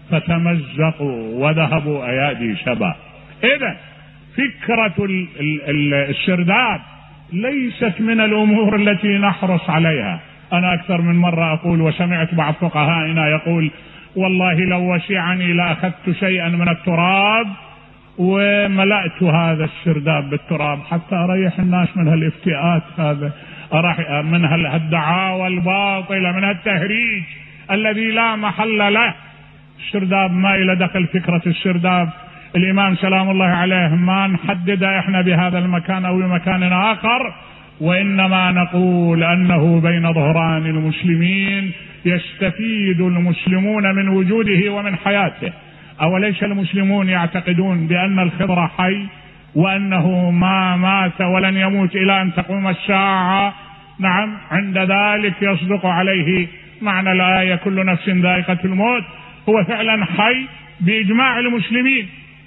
Speaker 1: فتمزقوا وذهبوا أيادي شباب. إذن فكرة السرداب ليست من الأمور التي نحرص عليها. أنا أكثر من مرة أقول، وسمعت بعض فقهائنا يقول والله لو وشعني لأخذت شيئا من التراب وملأت هذا السرداب بالتراب حتى أريح الناس من هالافتئات، هذا من هالدعاوى الباطلة، من هالتهريج الذي لا محل له. السرداب ما إلى دخل فكرة السرداب. الإمام سلام الله عليه ما نحدد إحنا بهذا المكان أو بمكان آخر، وإنما نقول أنه بين ظهران المسلمين يستفيد المسلمون من وجوده ومن حياته. أوليس المسلمون يعتقدون بأن الخضر حي وأنه ما مات ولن يموت إلى أن تقوم الساعة؟ نعم، عند ذلك يصدق عليه معنى الآية كل نفس ذائقة الموت. هو فعلا حي بإجماع المسلمين.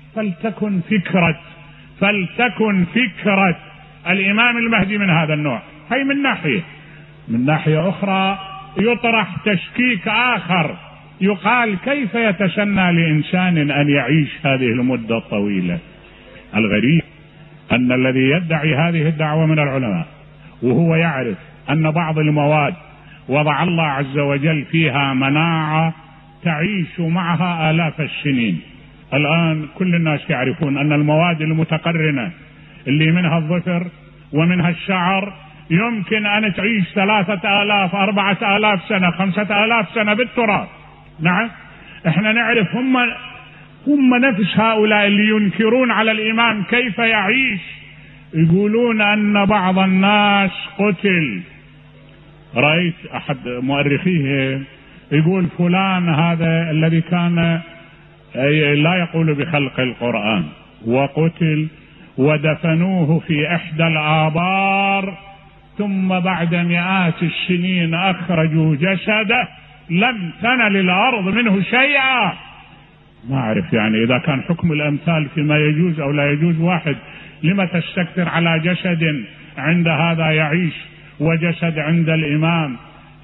Speaker 1: فلتكن فكرة الإمام المهدي من هذا النوع. هي من ناحية أخرى يطرح تشكيك آخر، يقال كيف يتسنى لإنسان أن يعيش هذه المدة الطويلة؟ الغريب أن الذي يدعي هذه الدعوة من العلماء وهو يعرف أن بعض المواد وضع الله عز وجل فيها مناعة تعيش معها آلاف السنين. الآن كل الناس يعرفون أن المواد المتقرنة اللي منها الظفر ومنها الشعر يمكن أن تعيش 3000 4000 سنة 5000 سنة بالتراب. نعم، احنا نعرف هم نفس هؤلاء اللي ينكرون على الإمام كيف يعيش يقولون أن بعض الناس قتل. رأيت أحد مؤرخيه يقول فلان هذا الذي كان لا يقول بخلق القرآن وقتل ودفنوه في إحدى الآبار، ثم بعد مئات السنين أخرجوا جسده لم تنل الأرض منه شيئا. ما أعرف يعني إذا كان حكم الأمثال فيما يجوز أو لا يجوز واحد، لما تستكثر على جسد عند هذا يعيش وجسد عند الإمام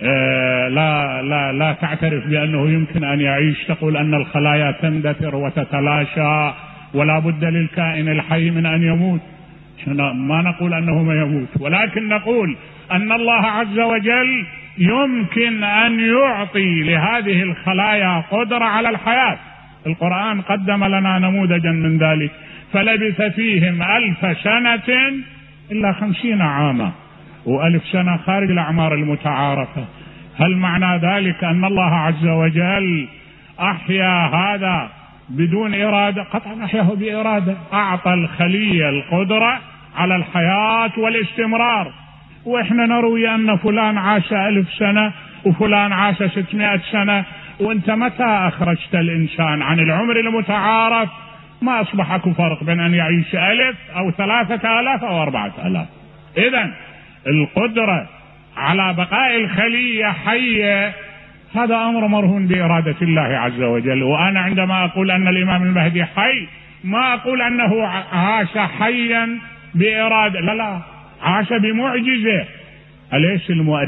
Speaker 1: لا تعترف بأنه يمكن أن يعيش؟ تقول أن الخلايا تندثر وتتلاشى ولا بد للكائن الحي من أن يموت. ما نقول أنه ما يموت، ولكن نقول أن الله عز وجل يمكن أن يعطي لهذه الخلايا قدرة على الحياة. القرآن قدم لنا نموذجا من ذلك، فلبث فيهم 1000 سنة إلا 50 عاما، و1000 سنة خارج الأعمار المتعارفة. هل معنى ذلك أن الله عز وجل أحيا هذا بدون إرادة؟ قطعا أحياه بإرادة، أعطى الخلية القدرة على الحياة والاستمرار. وإحنا نروي أن فلان عاش 1000 سنة وفلان عاش 600 سنة، وانت متى أخرجت الإنسان عن العمر المتعارف؟ ما أصبح اكو فرق بين أن يعيش 1000 أو 3000 أو 4000. إذن القدرة على بقاء الخلية حية هذا أمر مرهون بإرادة الله عز وجل. وأنا عندما أقول أن الإمام المهدي حي ما أقول أنه عاش حيا بإرادة، لا، عاش بمعجزة. أليس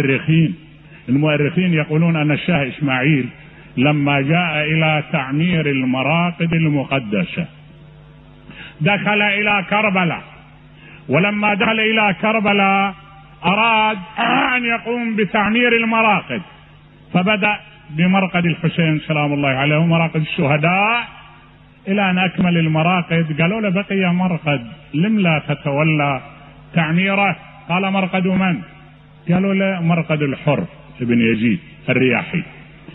Speaker 1: المؤرخين يقولون أن الشاه إسماعيل لما جاء إلى تعمير المراقد المقدسة دخل إلى كربلاء، ولما دخل إلى كربلاء أراد أن يقوم بتعمير المراقد، فبدأ بمرقد الحسين سلام الله عليه ومراقد الشهداء إلى أن أكمل المراقد. قالوا له بقي مرقد، لم لا تتولى تعميره؟ قال مرقد من؟ قالوا له مرقد الحر ابن يزيد الرياحي.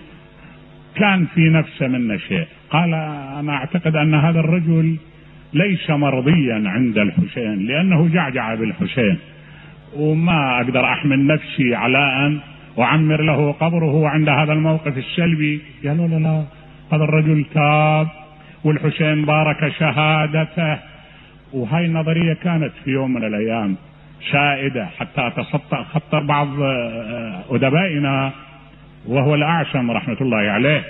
Speaker 1: كان في نفسه من شيء، قال أنا أعتقد أن هذا الرجل ليس مرضيا عند الحسين لأنه جعجع بالحسين، وما أقدر أحمل نفسي على أن أعمر له قبره عند هذا الموقف السلبي. قالوا لا، هذا الرجل تاب والحسين بارك شهادته. وهاي النظرية كانت في يوم من الأيام سائدة حتى خطر بعض أدبائنا وهو الأعشم رحمة الله عليه،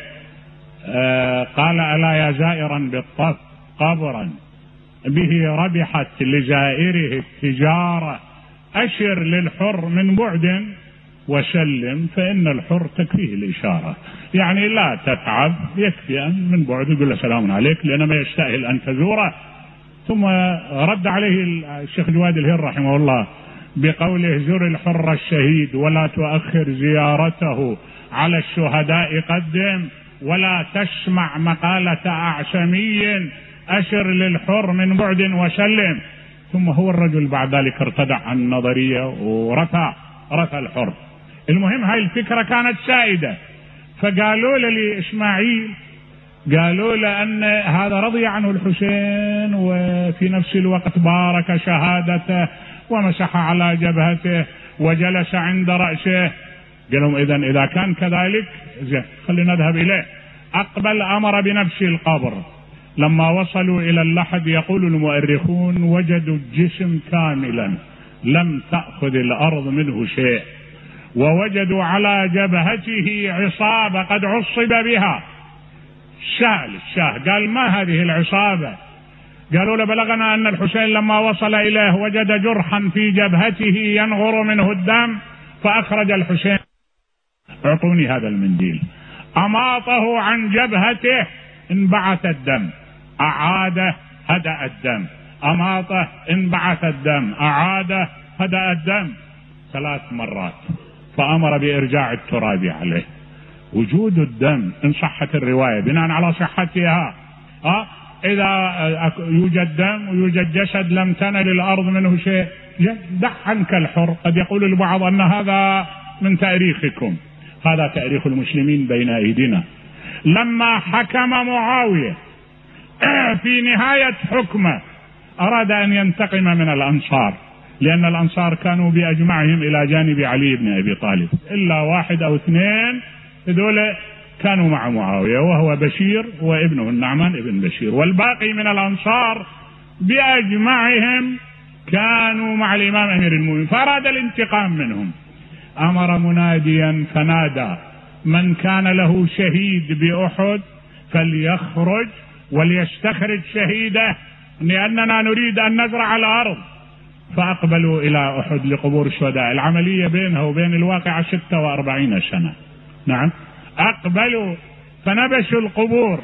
Speaker 1: قال ألا يا زائرا بالطف قبرا به ربحت لزائره التجارة، أشر للحر من بعد وسلم فإن الحر تكفيه الإشارة. يعني لا تتعب، يكفي أن من بعد يقول له سلام عليك لأنه ما يستاهل أن تزوره. ثم رد عليه الشيخ جواد الهير رحمه الله بقوله زر الحر الشهيد ولا تؤخر زيارته على الشهداء قدم، ولا تسمع مقالة أعشمي أشر للحر من بعد وسلم. ثم هو الرجل بعد ذلك ارتدع عن النظرية ورثى الحر. المهم هاي الفكرة كانت سائدة، فقالوا لي إسماعيل، قالوا له أن هذا رضي عنه الحسين وفي نفس الوقت بارك شهادته ومسح على جبهته وجلس عند رأسه. قالوا إذا كان كذلك خلينا نذهب إليه. أقبل أمر بنفس القبر. لما وصلوا إلى اللحد يقول المؤرخون وجدوا الجسم كاملا لم تأخذ الأرض منه شيء، ووجدوا على جبهته عصابة قد عصب بها. الشاه قال ما هذه العصابة؟ قالوا له بلغنا أن الحسين لما وصل إليه وجد جرحا في جبهته ينغر منه الدم فأخرج الحسين. اعطوني هذا المنديل. أماطه عن جبهته انبعث الدم، أعاده هدأ الدم، أماطه انبعث الدم، أعاده هدأ الدم 3 مرات، فأمر بإرجاع التراب عليه. وجود الدم إن صحت الرواية بناء على صحتها، إذا يوجد دم ويوجد جسد لم تنل الأرض منه شيء، دع عنك الحر. قد يقول البعض أن هذا من تاريخكم، هذا تاريخ المسلمين بين أيدينا. لما حكم معاوية في نهاية حكمه أراد أن ينتقم من الأنصار، لأن الأنصار كانوا بأجمعهم إلى جانب علي بن أبي طالب، إلا 1 أو 2 هذول كانوا مع معاوية، وهو بشير وابنه النعمان ابن بشير، والباقي من الأنصار بأجمعهم كانوا مع الإمام أمير المؤمنين، فأراد الانتقام منهم. أمر مناديا فنادى من كان له شهيد بأحد فليخرج وليستخرج شهيده، لأننا نريد أن نزرع الأرض. فأقبلوا إلى أحد لقبور الشهداء. العملية بينها وبين الواقع 46 سنة. نعم، أقبلوا فنبشوا القبور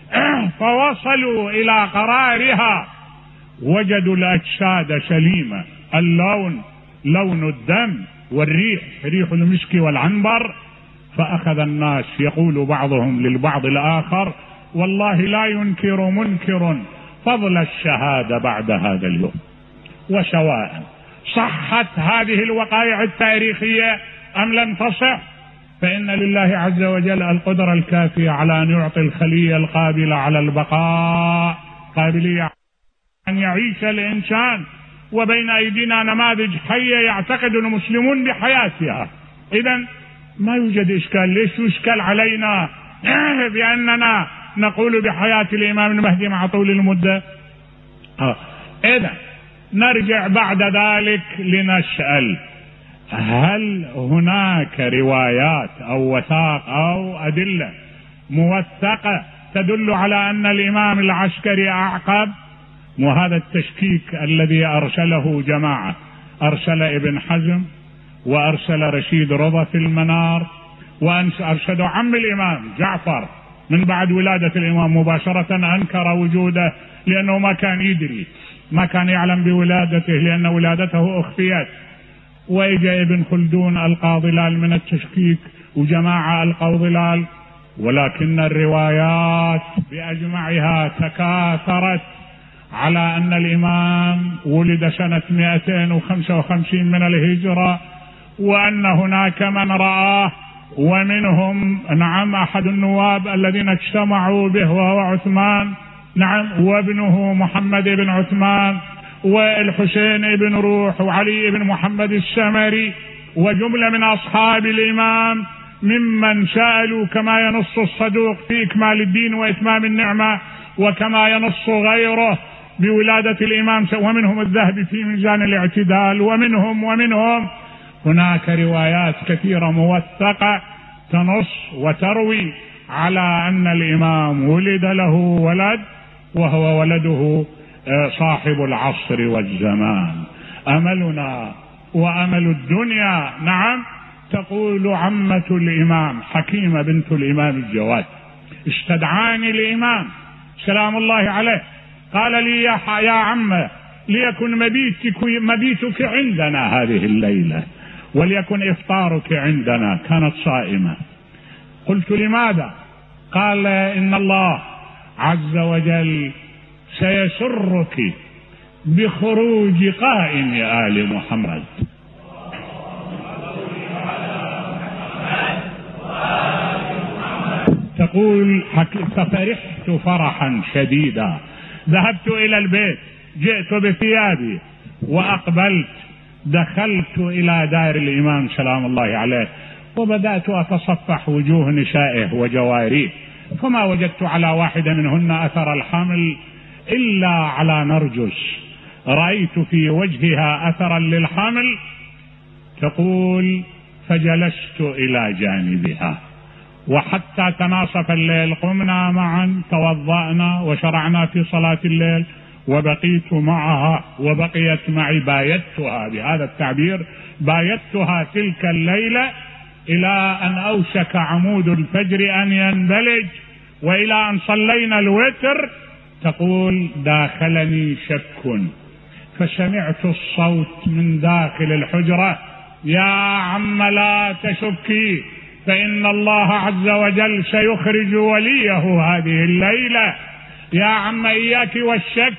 Speaker 1: فوصلوا إلى قرارها، وجدوا الأجساد سليمة، اللون لون الدم، والريح ريح المسك والعنبر. فأخذ الناس يقول بعضهم للبعض الآخر والله لا ينكر منكر فضل الشهادة بعد هذا اليوم. وسواء صحت هذه الوقائع التاريخية أم لم تصح، فإن لله عز وجل القدرة الكافية على أن يعطي الخلية القابلة على البقاء، قابلية أن يعيش الإنسان. وبين أيدينا نماذج حية يعتقد المسلمون بحياتها. إذن ما يوجد إشكال. ليش يشكل علينا بأننا نقول بحياة الإمام المهدي مع طول المدة؟ إذن نرجع بعد ذلك لنسأل هل هناك روايات أو وثائق أو أدلة موثقة تدل على أن الإمام العسكري أعقب؟ وهذا التشكيك الذي أرسله جماعة، أرسل ابن حزم وأرسل رشيد رضا في المنار، وأرشدوا عم الإمام جعفر من بعد ولادة الإمام مباشرة أنكر وجوده، لأنه ما كان يدري، ما كان يعلم بولادته، لأن ولادته أخفيت. وإجا ابن خلدون ألقى ظلال من التشكيك، وجماعة ألقوا ظلال، ولكن الروايات بأجمعها تكاثرت على أن الإمام ولد سنة 255 من الهجرة، وأن هناك من رآه، ومنهم نعم أحد النواب الذين اجتمعوا به وهو عثمان، نعم، وابنه محمد بن عثمان، والحسين بن روح، وعلي بن محمد السمري، وجملة من أصحاب الإمام ممن سألوا، كما ينص الصدوق في إكمال الدين وإتمام النعمة، وكما ينص غيره بولادة الإمام، ومنهم الذهبي في ميزان الاعتدال، ومنهم هناك روايات كثيرة موثقة تنص وتروي على أن الإمام ولد له ولد، وهو ولده صاحب العصر والزمان. أملنا وأمل الدنيا، نعم، تقول عمة الإمام حكيمة بنت الإمام الجواد استدعاني الإمام سلام الله عليه، قال لي يا عمة ليكن مبيتك عندنا هذه الليلة، وليكن إفطارك عندنا. كانت صائمة. قلت لماذا؟ قال إن الله عز وجل سيسرك بخروج قائم آل محمد. تقول ففرحت فرحا شديدا، ذهبت إلى البيت، جئت بثيابي وأقبلت، دخلت إلى دار الإمام سلام الله عليه، وبدأت أتصفح وجوه نسائه وجواريه، فما وجدت على واحدة منهن أثر الحمل إلا على نرجس، رأيت في وجهها أثرا للحمل. تقول فجلست إلى جانبها، وحتى تناصف الليل قمنا معا، توضأنا وشرعنا في صلاة الليل، وبقيت معها وبقيت معي، بايتها بهذا التعبير، بايتها تلك الليلة إلى أن أوشك عمود الفجر أن ينبلج، وإلى أن صلينا الوتر. تقول داخلني شك، فسمعت الصوت من داخل الحجرة: يا عم لا تشكي، فإن الله عز وجل سيخرج وليه هذه الليلة، يا عم إياك والشك.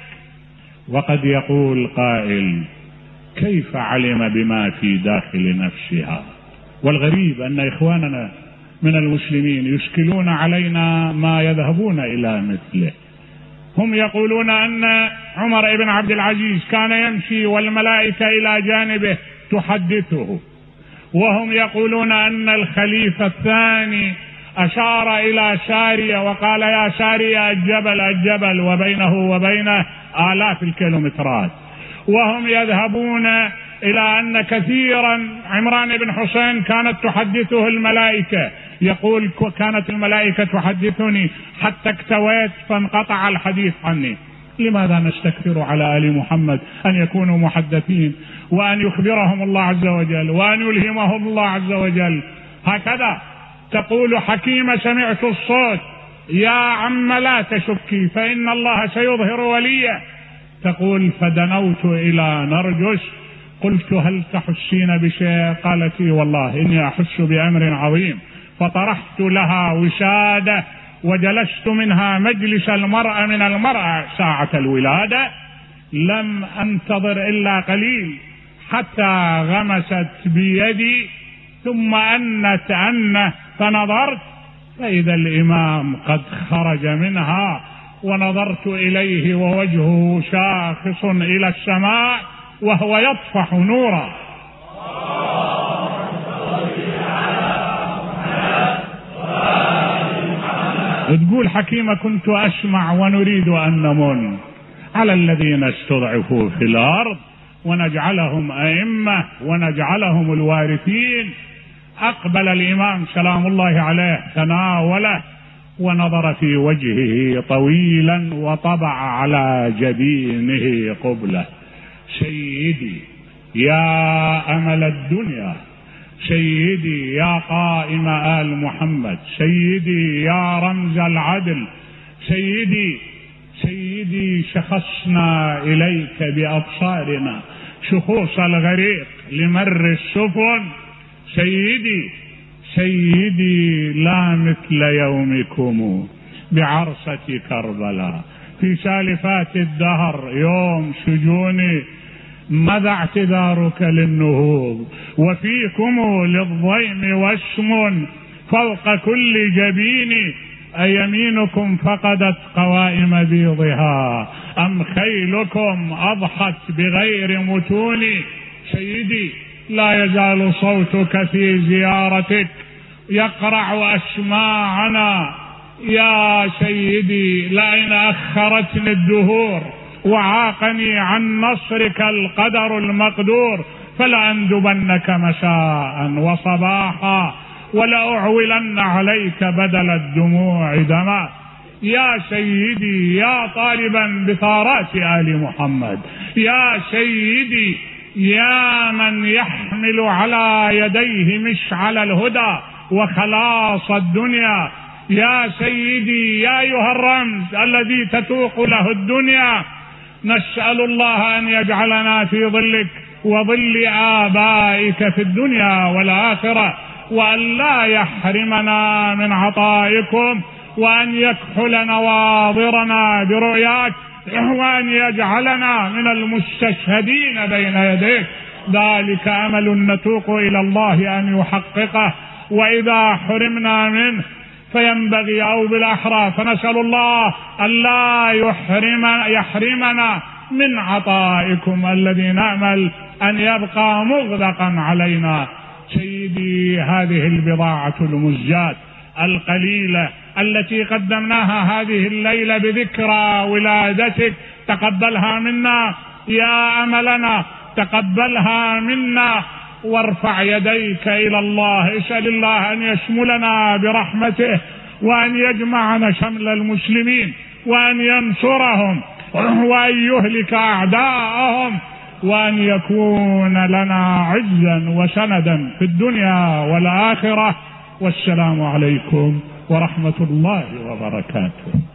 Speaker 1: وقد يقول قائل: كيف علم بما في داخل نفسها؟ والغريب أن إخواننا من المسلمين يشكلون علينا ما يذهبون إلى مثله. هم يقولون أن عمر بن عبد العزيز كان يمشي والملائكة إلى جانبه تحدثه، وهم يقولون أن الخليفة الثاني أشار إلى سارية وقال: يا سارية الجبل الجبل، وبينه وبينه آلاف الكيلومترات. وهم يذهبون إلى أن كثيرا عمران بن حسين كانت تحدثه الملائكة، يقول: كانت الملائكة تحدثني حتى اكتويت فانقطع الحديث عني. لماذا نستكثر على آل محمد أن يكونوا محدثين، وأن يخبرهم الله عز وجل، وأن يلهمهم الله عز وجل؟ هكذا تقول حكيمة: سمعت الصوت: يا عم لا تشكي، فإن الله سيظهر وليه. تقول فدنوت إلى نرجس، قلت: هل تحسين بشيء؟ قالت: والله إني أحس بأمر عظيم. فطرحت لها وسادة وجلست منها مجلس المرأة من المرأة ساعة الولادة، لم أنتظر إلا قليل حتى غمست بيدي، ثم أنت فنظرت فإذا الإمام قد خرج منها، ونظرت إليه ووجهه شاخص إلى السماء وهو يطفح نورا. تقول حكيمة: كنت أسمع ونريد أن نمن على الذين استضعفوا في الأرض ونجعلهم أئمة ونجعلهم الوارثين. أقبل الإمام سلام الله عليه، تناوله ونظر في وجهه طويلا وطبع على جبينه قبلة: سيدي يا أمل الدنيا، سيدي يا قائم آل محمد، سيدي يا رمز العدل، سيدي شخصنا إليك بأبصارنا شخوص الغريق لمر السفن، سيدي لا مثل يومكم بعرصة كربلاء، في سالفات الدهر يوم سجوني ماذا اعتذارك للنهوض، وفيكم للضيم واسم فوق كل جبين، أيمينكم فقدت قوائم بيضها أم خيلكم أضحت بغير متون. سيدي لا يزال صوتك في زيارتك يقرع أسماعنا، يا سيدي لئن أخرتني الدهور وعاقني عن نصرك القدر المقدور فلأندبنك مساء وصباحا ولأعولن عليك بدل الدموع دما. يا سيدي يا طالبا بثارات آل محمد، يا سيدي يا من يحمل على يديه مشعل الهدى وخلاص الدنيا، يا سيدي يا أيها الرمز الذي تتوق له الدنيا، نسأل الله أن يجعلنا في ظلك وظل آبائك في الدنيا والآخرة، وأن لا يحرمنا من عطائكم، وأن يكحل نواظرنا برؤياك، وأن يجعلنا من المستشهدين بين يديك. ذلك أمل نتوق إلى الله أن يحققه، وإذا حرمنا منه فينبغي أو بالأحرى فنسأل الله ألا يحرمنا من عطائكم الذي نأمل أن يبقى مغلقا علينا. سيدي، هذه البضاعة المزجاة القليلة التي قدمناها هذه الليلة بذكرى ولادتك تقبلها منا يا أملنا، تقبلها منا، وارفع يديك إلى الله. اسأل الله أن يشملنا برحمته، وأن يجمعنا شمل المسلمين، وأن ينصرهم، وأن يهلك أعداءهم، وأن يكون لنا عزا وسندا في الدنيا والآخرة. والسلام عليكم ورحمة الله وبركاته.